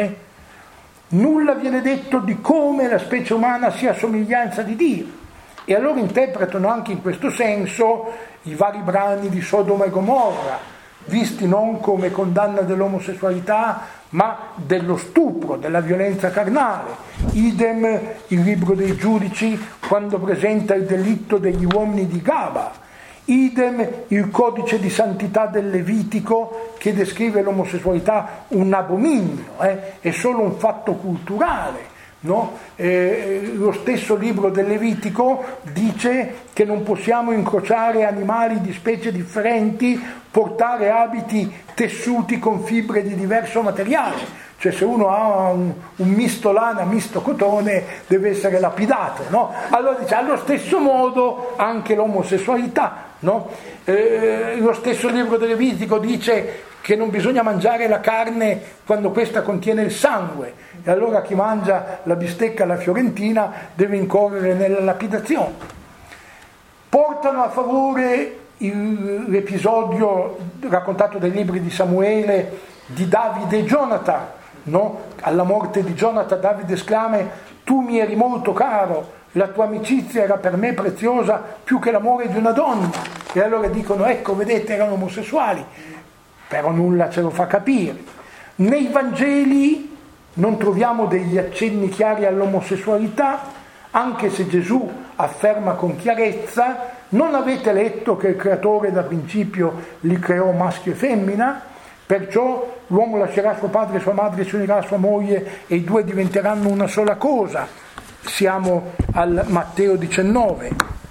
Nulla viene detto di come la specie umana sia a somiglianza di Dio, e allora interpretano anche in questo senso i vari brani di Sodoma e Gomorra, visti non come condanna dell'omosessualità, ma dello stupro, della violenza carnale. Idem il libro dei giudici quando presenta il delitto degli uomini di Gaba. Idem il codice di santità del Levitico che descrive l'omosessualità un abominio, è solo un fatto culturale. No? Lo stesso libro del Levitico dice che non possiamo incrociare animali di specie differenti, portare abiti tessuti con fibre di diverso materiale. Cioè se uno ha un misto lana, misto cotone, deve essere lapidato, no? Allora dice, allo stesso modo anche l'omosessualità, no? Lo stesso libro del Levitico dice che non bisogna mangiare la carne quando questa contiene il sangue, e allora chi mangia la bistecca alla fiorentina deve incorrere nella lapidazione. Portano a favore l'episodio raccontato dai libri di Samuele di Davide e Jonathan, no? Alla morte di Jonathan Davide esclama: tu mi eri molto caro, la tua amicizia era per me preziosa più che l'amore di una donna. E allora dicono, ecco, vedete, erano omosessuali, però nulla ce lo fa capire. Nei Vangeli non troviamo degli accenni chiari all'omosessualità, anche se Gesù afferma con chiarezza: non avete letto che il creatore da principio li creò maschio e femmina? Perciò l'uomo lascerà suo padre e sua madre e si unirà a sua moglie e i due diventeranno una sola cosa. Siamo al Matteo 19.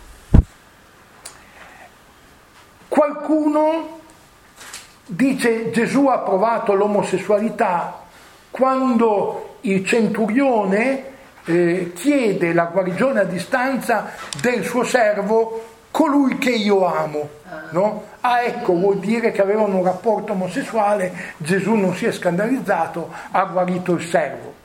Qualcuno dice Gesù ha approvato l'omosessualità quando il centurione chiede la guarigione a distanza del suo servo, colui che io amo, no? Ecco, vuol dire che avevano un rapporto omosessuale, Gesù non si è scandalizzato, ha guarito il servo.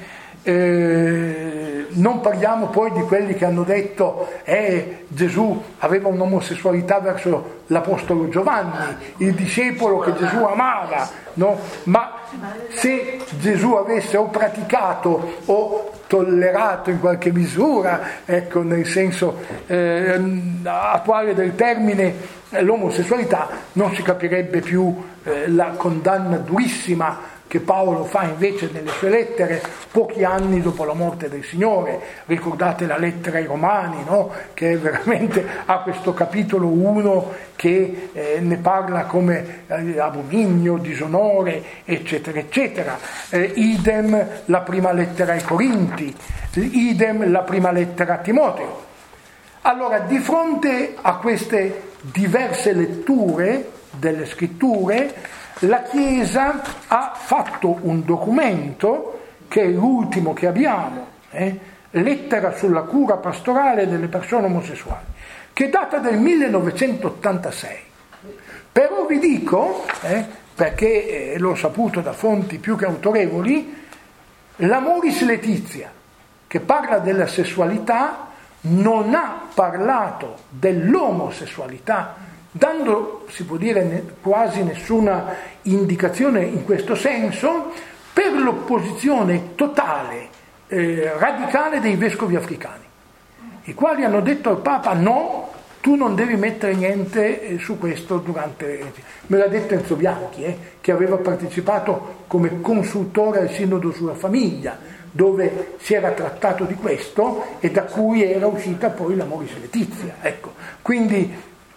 Non parliamo poi di quelli che hanno detto Gesù aveva un'omosessualità verso l'apostolo Giovanni, il discepolo che Gesù amava, no? Ma se Gesù avesse o praticato o tollerato in qualche misura, ecco, nel senso attuale del termine, l'omosessualità, non si capirebbe più la condanna durissima che Paolo fa invece nelle sue lettere pochi anni dopo la morte del Signore. Ricordate la lettera ai Romani, no? Che veramente ha questo capitolo 1 che ne parla come abominio, disonore, eccetera, eccetera. Idem la prima lettera ai Corinti, idem la prima lettera a Timoteo. Allora, di fronte a queste diverse letture delle scritture, La Chiesa ha fatto un documento, che è l'ultimo che abbiamo, Lettera sulla cura pastorale delle persone omosessuali, che data del 1986. Però vi dico, perché l'ho saputo da fonti più che autorevoli, l'Amoris Laetitia, che parla della sessualità, non ha parlato dell'omosessualità, dando, si può dire, quasi nessuna indicazione in questo senso, per l'opposizione totale, radicale dei vescovi africani, i quali hanno detto al Papa: no, tu non devi mettere niente su questo durante... Me l'ha detto Enzo Bianchi, che aveva partecipato come consultore al Sinodo sulla famiglia, dove si era trattato di questo e da cui era uscita poi l'Amoris Laetitia. Ecco, quindi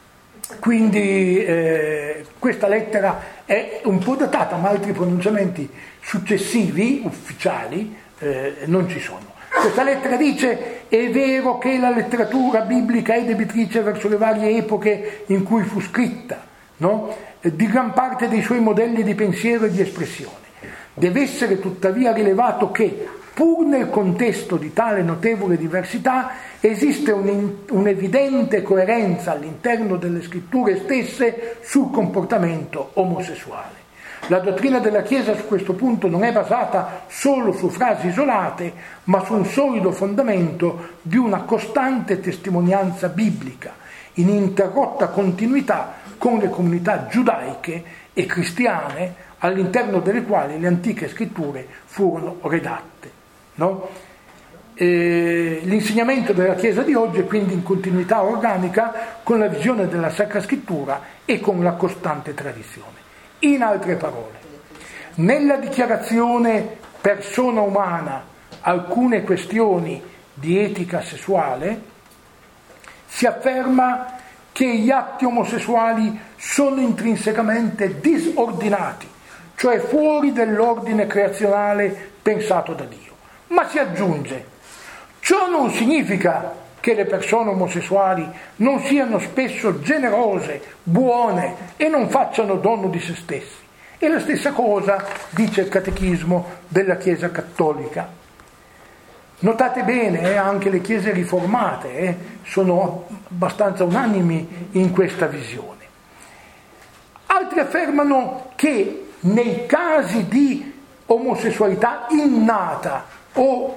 questa lettera è un po' datata, ma altri pronunciamenti successivi, ufficiali, non ci sono. Questa lettera dice: è vero che la letteratura biblica è debitrice verso le varie epoche in cui fu scritta, no? Di gran parte dei suoi modelli di pensiero e di espressione. Deve essere tuttavia rilevato che, pur nel contesto di tale notevole diversità, esiste un'evidente coerenza all'interno delle scritture stesse sul comportamento omosessuale. La dottrina della Chiesa su questo punto non è basata solo su frasi isolate, ma su un solido fondamento di una costante testimonianza biblica, in interrotta continuità con le comunità giudaiche e cristiane all'interno delle quali le antiche scritture furono redatte. No? L'insegnamento della Chiesa di oggi è quindi in continuità organica con la visione della Sacra Scrittura e con la costante tradizione. In altre parole, nella dichiarazione persona umana alcune questioni di etica sessuale si afferma che gli atti omosessuali sono intrinsecamente disordinati, cioè fuori dell'ordine creazionale pensato da Dio. Ma si aggiunge: ciò non significa che le persone omosessuali non siano spesso generose, buone e non facciano dono di se stessi. E la stessa cosa dice il Catechismo della Chiesa Cattolica. Notate bene, anche le chiese riformate sono abbastanza unanimi in questa visione. Altri affermano che nei casi di omosessualità innata o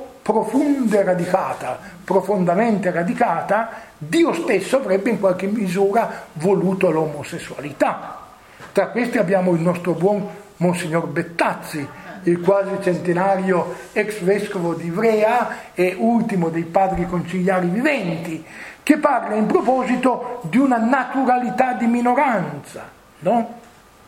profondamente radicata, Dio stesso avrebbe in qualche misura voluto l'omosessualità. Tra questi abbiamo il nostro buon Monsignor Bettazzi, il quasi centenario ex vescovo di Ivrea e ultimo dei padri conciliari viventi, che parla in proposito di una naturalità di minoranza, no?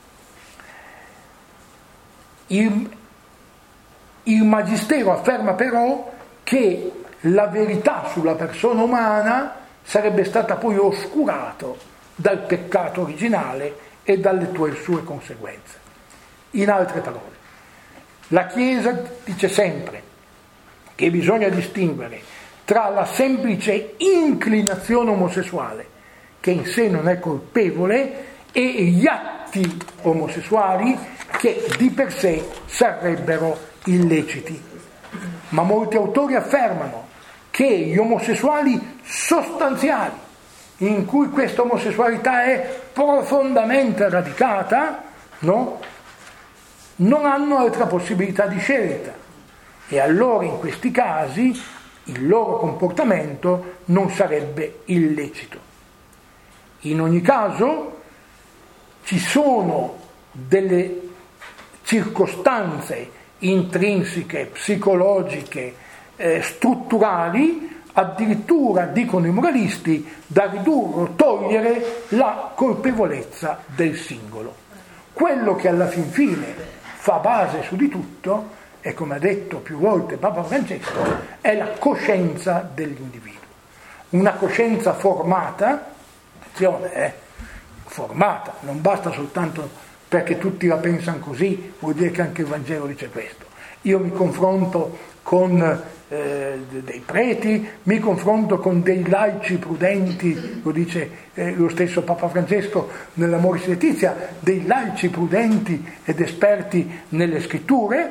Il Magistero afferma però che la verità sulla persona umana sarebbe stata poi oscurato dal peccato originale e dalle sue conseguenze. In altre parole, la Chiesa dice sempre che bisogna distinguere tra la semplice inclinazione omosessuale, che in sé non è colpevole, e gli atti omosessuali che di per sé sarebbero illeciti. Ma molti autori affermano che gli omosessuali sostanziali, in cui questa omosessualità è profondamente radicata, no? Non hanno altra possibilità di scelta, e allora in questi casi il loro comportamento non sarebbe illecito. In ogni caso ci sono delle circostanze intrinseche, psicologiche, strutturali, addirittura, dicono i moralisti, da ridurre o togliere la colpevolezza del singolo. Quello che alla fin fine fa base su di tutto, e come ha detto più volte Papa Francesco, è la coscienza dell'individuo. Una coscienza formata, attenzione, formata, non basta soltanto perché tutti la pensano così, vuol dire che anche il Vangelo dice questo. Io mi confronto con dei preti, mi confronto con dei laici prudenti, lo dice lo stesso Papa Francesco nell'Amoris Laetitia, dei laici prudenti ed esperti nelle scritture,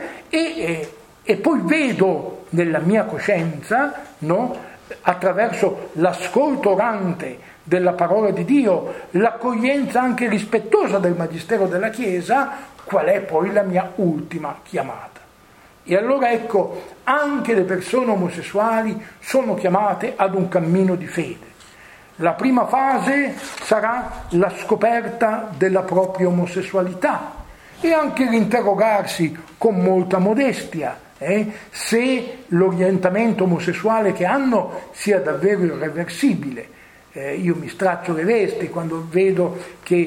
e poi vedo nella mia coscienza, no, attraverso l'ascolto orante della parola di Dio, l'accoglienza anche rispettosa del magistero della Chiesa, qual è poi la mia ultima chiamata. E allora ecco, anche le persone omosessuali sono chiamate ad un cammino di fede. La prima fase sarà la scoperta della propria omosessualità e anche l'interrogarsi con molta modestia se l'orientamento omosessuale che hanno sia davvero irreversibile. Io mi straccio le vesti quando vedo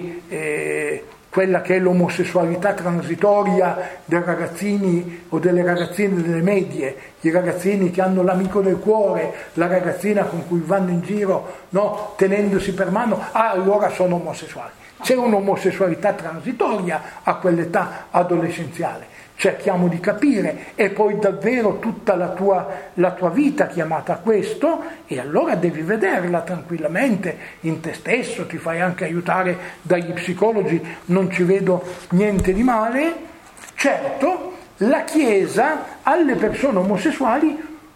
che quella che è l'omosessualità transitoria dei ragazzini o delle ragazzine delle medie, i ragazzini che hanno l'amico del cuore, la ragazzina con cui vanno in giro, no, tenendosi per mano, allora sono omosessuali. C'è un'omosessualità transitoria a quell'età adolescenziale. Cerchiamo di capire, e poi davvero tutta la tua vita chiamata a questo, e allora devi vederla tranquillamente in te stesso, ti fai anche aiutare dagli psicologi, non ci vedo niente di male. Certo, la Chiesa alle persone omosessuali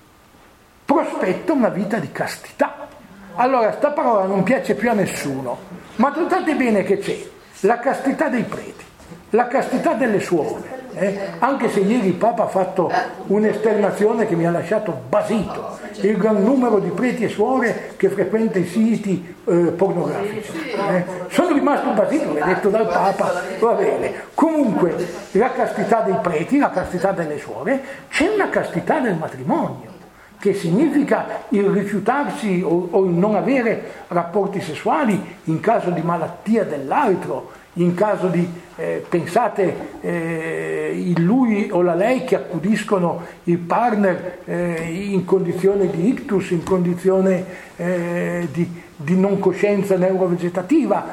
prospetta una vita di castità. Allora, sta parola non piace più a nessuno, ma notate bene che c'è la castità dei preti, la castità delle suore, anche se ieri il Papa ha fatto un'esternazione che mi ha lasciato basito, il gran numero di preti e suore che frequenta i siti pornografici. Sono rimasto basito, l'ho detto dal Papa, va bene. Comunque, la castità dei preti, la castità delle suore, c'è una castità del matrimonio, che significa il rifiutarsi o il non avere rapporti sessuali in caso di malattia dell'altro, in caso di, pensate, il lui o la lei che accudiscono il partner in condizione di ictus, in condizione di non coscienza neurovegetativa.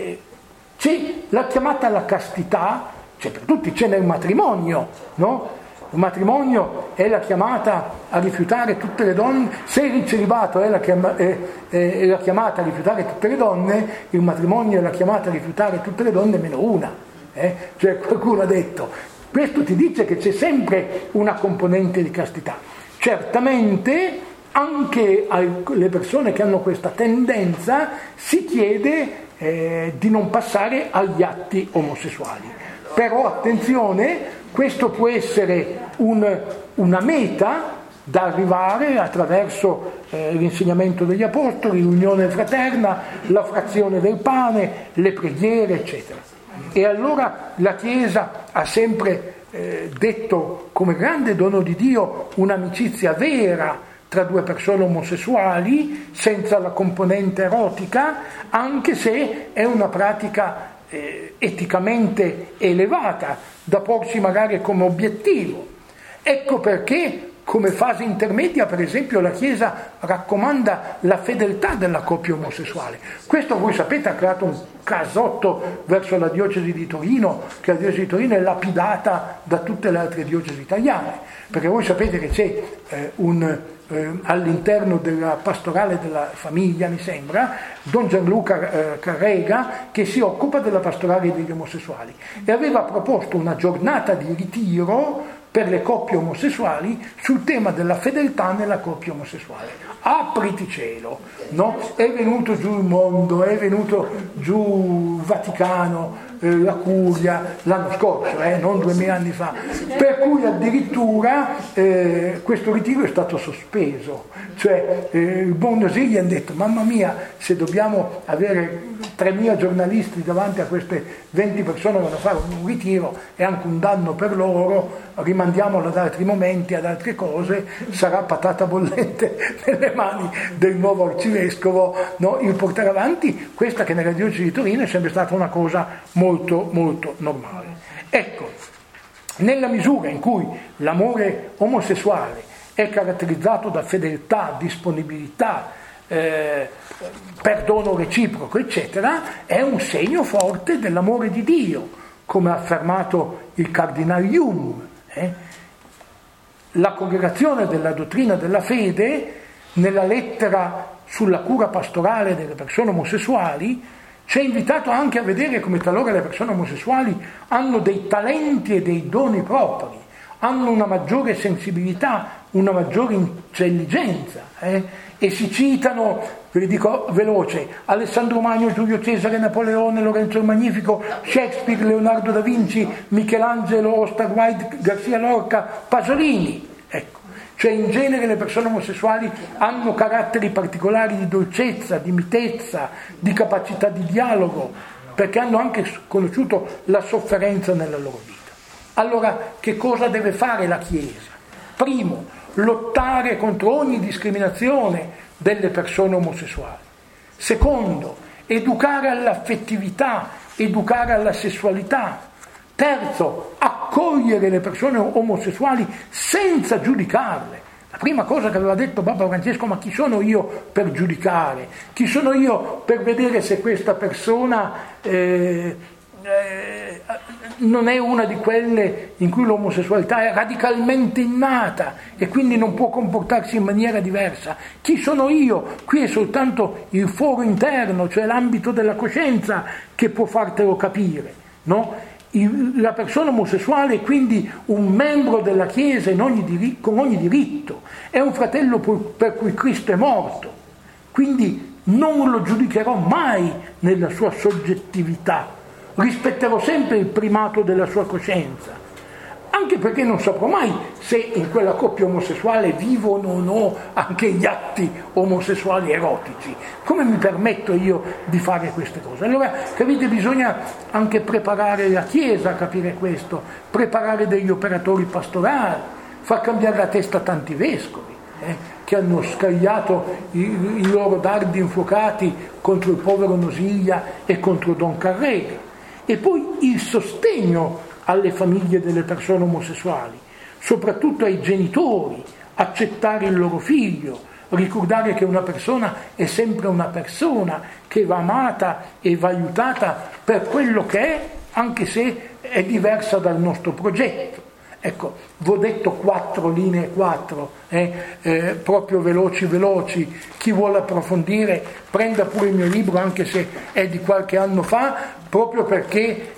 C'è la chiamata alla castità, c'è per tutti, c'è nel matrimonio, no? Il matrimonio è la chiamata a rifiutare tutte le donne, se il celibato è la chiamata a rifiutare tutte le donne, il matrimonio è la chiamata a rifiutare tutte le donne meno una. Cioè qualcuno ha detto, questo ti dice che c'è sempre una componente di castità. Certamente anche alle persone che hanno questa tendenza si chiede di non passare agli atti omosessuali. Però attenzione, questo può essere una meta da arrivare attraverso l'insegnamento degli apostoli, l'unione fraterna, la frazione del pane, le preghiere, eccetera. E allora la Chiesa ha sempre detto come grande dono di Dio un'amicizia vera tra due persone omosessuali, senza la componente erotica, anche se è una pratica eticamente elevata, da porsi magari come obiettivo. Ecco perché come fase intermedia, per esempio, la Chiesa raccomanda la fedeltà della coppia omosessuale. Questo, voi sapete, ha creato un casotto verso la diocesi di Torino, che la diocesi di Torino è lapidata da tutte le altre diocesi italiane, perché voi sapete che c'è all'interno della pastorale della famiglia, mi sembra, Don Gianluca Carrega, che si occupa della pastorale degli omosessuali, e aveva proposto una giornata di ritiro per le coppie omosessuali sul tema della fedeltà nella coppia omosessuale. Apriti cielo, no? È venuto giù il mondo, è venuto giù il Vaticano, la Curia, l'anno scorso, non 2000 anni fa, per cui addirittura questo ritiro è stato sospeso. Cioè il Bonnosi gli hanno detto, mamma mia, se dobbiamo avere 3.000 giornalisti davanti a queste 20 persone che vanno a fare un ritiro, è anche un danno per loro, rimandiamolo ad altri momenti, ad altre cose, sarà patata bollente nelle mani del nuovo arcivescovo, no? Il portare avanti questa che nella diocesi di Torino è sempre stata una cosa molto molto normale. Ecco, nella misura in cui l'amore omosessuale è caratterizzato da fedeltà, disponibilità, perdono reciproco, eccetera, è un segno forte dell'amore di Dio, come ha affermato il cardinale Jung. la Congregazione della Dottrina della Fede, nella lettera sulla cura pastorale delle persone omosessuali, ci ha invitato anche a vedere come talora le persone omosessuali hanno dei talenti e dei doni propri, hanno una maggiore sensibilità, una maggiore intelligenza, e si citano, ve li dico veloce, Alessandro Magno, Giulio Cesare, Napoleone, Lorenzo il Magnifico, Shakespeare, Leonardo da Vinci, Michelangelo, Oscar Wilde, Garcia Lorca, Pasolini. Ecco, cioè in genere le persone omosessuali hanno caratteri particolari di dolcezza, di mitezza, di capacità di dialogo, perché hanno anche conosciuto la sofferenza nella loro vita. Allora, che cosa deve fare la Chiesa? Primo, lottare contro ogni discriminazione delle persone omosessuali. Secondo, educare all'affettività, educare alla sessualità. Terzo, accogliere le persone omosessuali senza giudicarle. La prima cosa che aveva detto Papa Francesco: ma chi sono io per giudicare? Chi sono io per vedere se questa persona non è una di quelle in cui l'omosessualità è radicalmente innata e quindi non può comportarsi in maniera diversa? Chi sono io? Qui è soltanto il foro interno, cioè l'ambito della coscienza, che può fartelo capire, no? La persona omosessuale è quindi un membro della Chiesa con ogni diritto, è un fratello per cui Cristo è morto, quindi non lo giudicherò mai nella sua soggettività, rispetterò sempre il primato della sua coscienza, anche perché non saprò mai se in quella coppia omosessuale vivono o no anche gli atti omosessuali erotici. Come mi permetto io di fare queste cose? Allora, capite, bisogna anche preparare la Chiesa a capire questo, preparare degli operatori pastorali, far cambiare la testa a tanti vescovi che hanno scagliato i loro dardi infuocati contro il povero Nosiglia e contro Don Carrega. E poi il sostegno alle famiglie delle persone omosessuali, soprattutto ai genitori, accettare il loro figlio, ricordare che una persona è sempre una persona che va amata e va aiutata per quello che è, anche se è diversa dal nostro progetto. Ecco, vi ho detto 4 linee, proprio veloci. Chi vuole approfondire prenda pure il mio libro, anche se è di qualche anno fa, proprio perché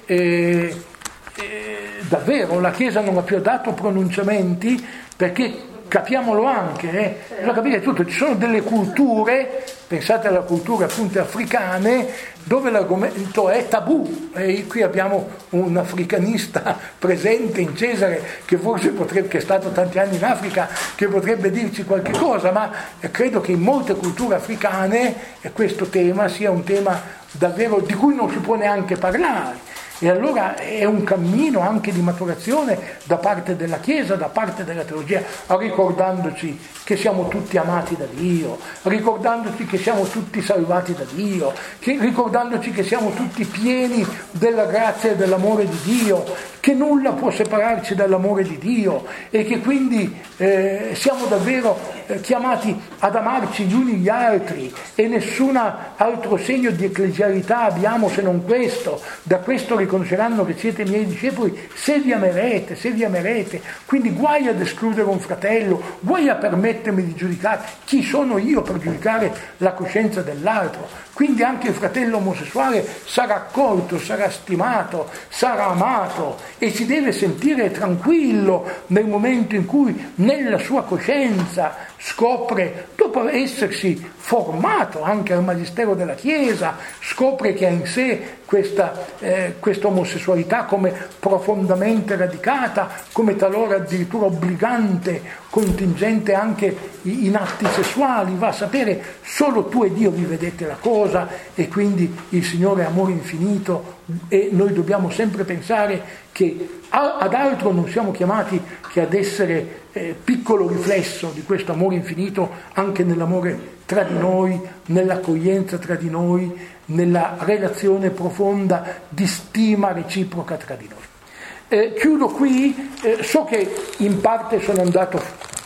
davvero la Chiesa non ha più dato pronunciamenti, perché capiamolo anche, bisogna capire tutto. Ci sono delle culture, pensate alle culture appunto africane, dove l'argomento è tabù, e qui abbiamo un africanista presente in Cesare che forse che è stato tanti anni in Africa, che potrebbe dirci qualche cosa, ma credo che in molte culture africane questo tema sia un tema davvero di cui non si può neanche parlare. E allora è un cammino anche di maturazione da parte della Chiesa, da parte della teologia, ricordandoci che siamo tutti amati da Dio, ricordandoci che siamo tutti salvati da Dio, ricordandoci che siamo tutti pieni della grazia e dell'amore di Dio, che nulla può separarci dall'amore di Dio e che quindi siamo davvero chiamati ad amarci gli uni gli altri, e nessun altro segno di ecclesialità abbiamo se non questo. Da questo riconosceranno che siete miei discepoli se vi amerete. Quindi guai ad escludere un fratello, guai a permettermi di giudicare. Chi sono io per giudicare la coscienza dell'altro? Quindi anche il fratello omosessuale sarà accolto, sarà stimato, sarà amato, e si deve sentire tranquillo nel momento in cui nella sua coscienza scopre, dopo essersi formato anche al magistero della Chiesa, scopre che ha in sé questa omosessualità come profondamente radicata, come talora addirittura obbligante, contingente anche in atti sessuali. Va a sapere, solo tu e Dio vi vedete la cosa, e quindi il Signore è amore infinito, e noi dobbiamo sempre pensare che ad altro non siamo chiamati che ad essere piccolo riflesso di questo amore infinito anche nell'amore tra di noi, nell'accoglienza tra di noi, nella relazione profonda di stima reciproca tra di noi. Chiudo qui, so che in parte sono andato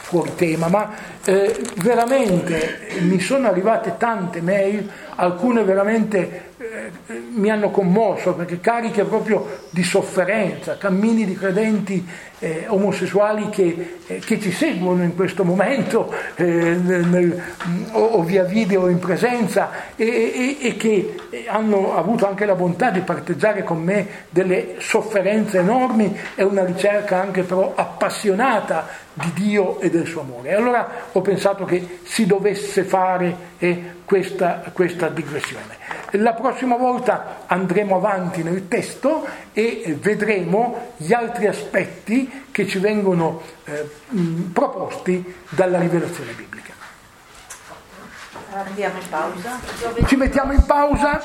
fuori tema, ma veramente mi sono arrivate tante mail, alcune veramente mi hanno commosso, perché cariche proprio di sofferenza, cammini di credenti omosessuali che ci seguono in questo momento o via video o in presenza e che hanno avuto anche la bontà di parteggiare con me delle sofferenze enormi e una ricerca anche però appassionata di Dio e del suo amore. E allora ho pensato che si dovesse fare questa digressione. La prossima volta andremo avanti nel testo e vedremo gli altri aspetti che ci vengono proposti dalla rivelazione biblica. Andiamo in pausa? Ci mettiamo in pausa?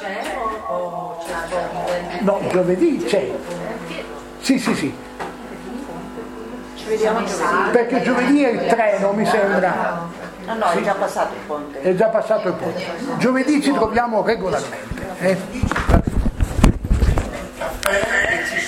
No, giovedì c'è. Sì. Ci vediamo giovedì. Perché giovedì è il treno, mi sembra. No, è già passato il ponte. È già passato il ponte. Giovedì ci troviamo regolarmente.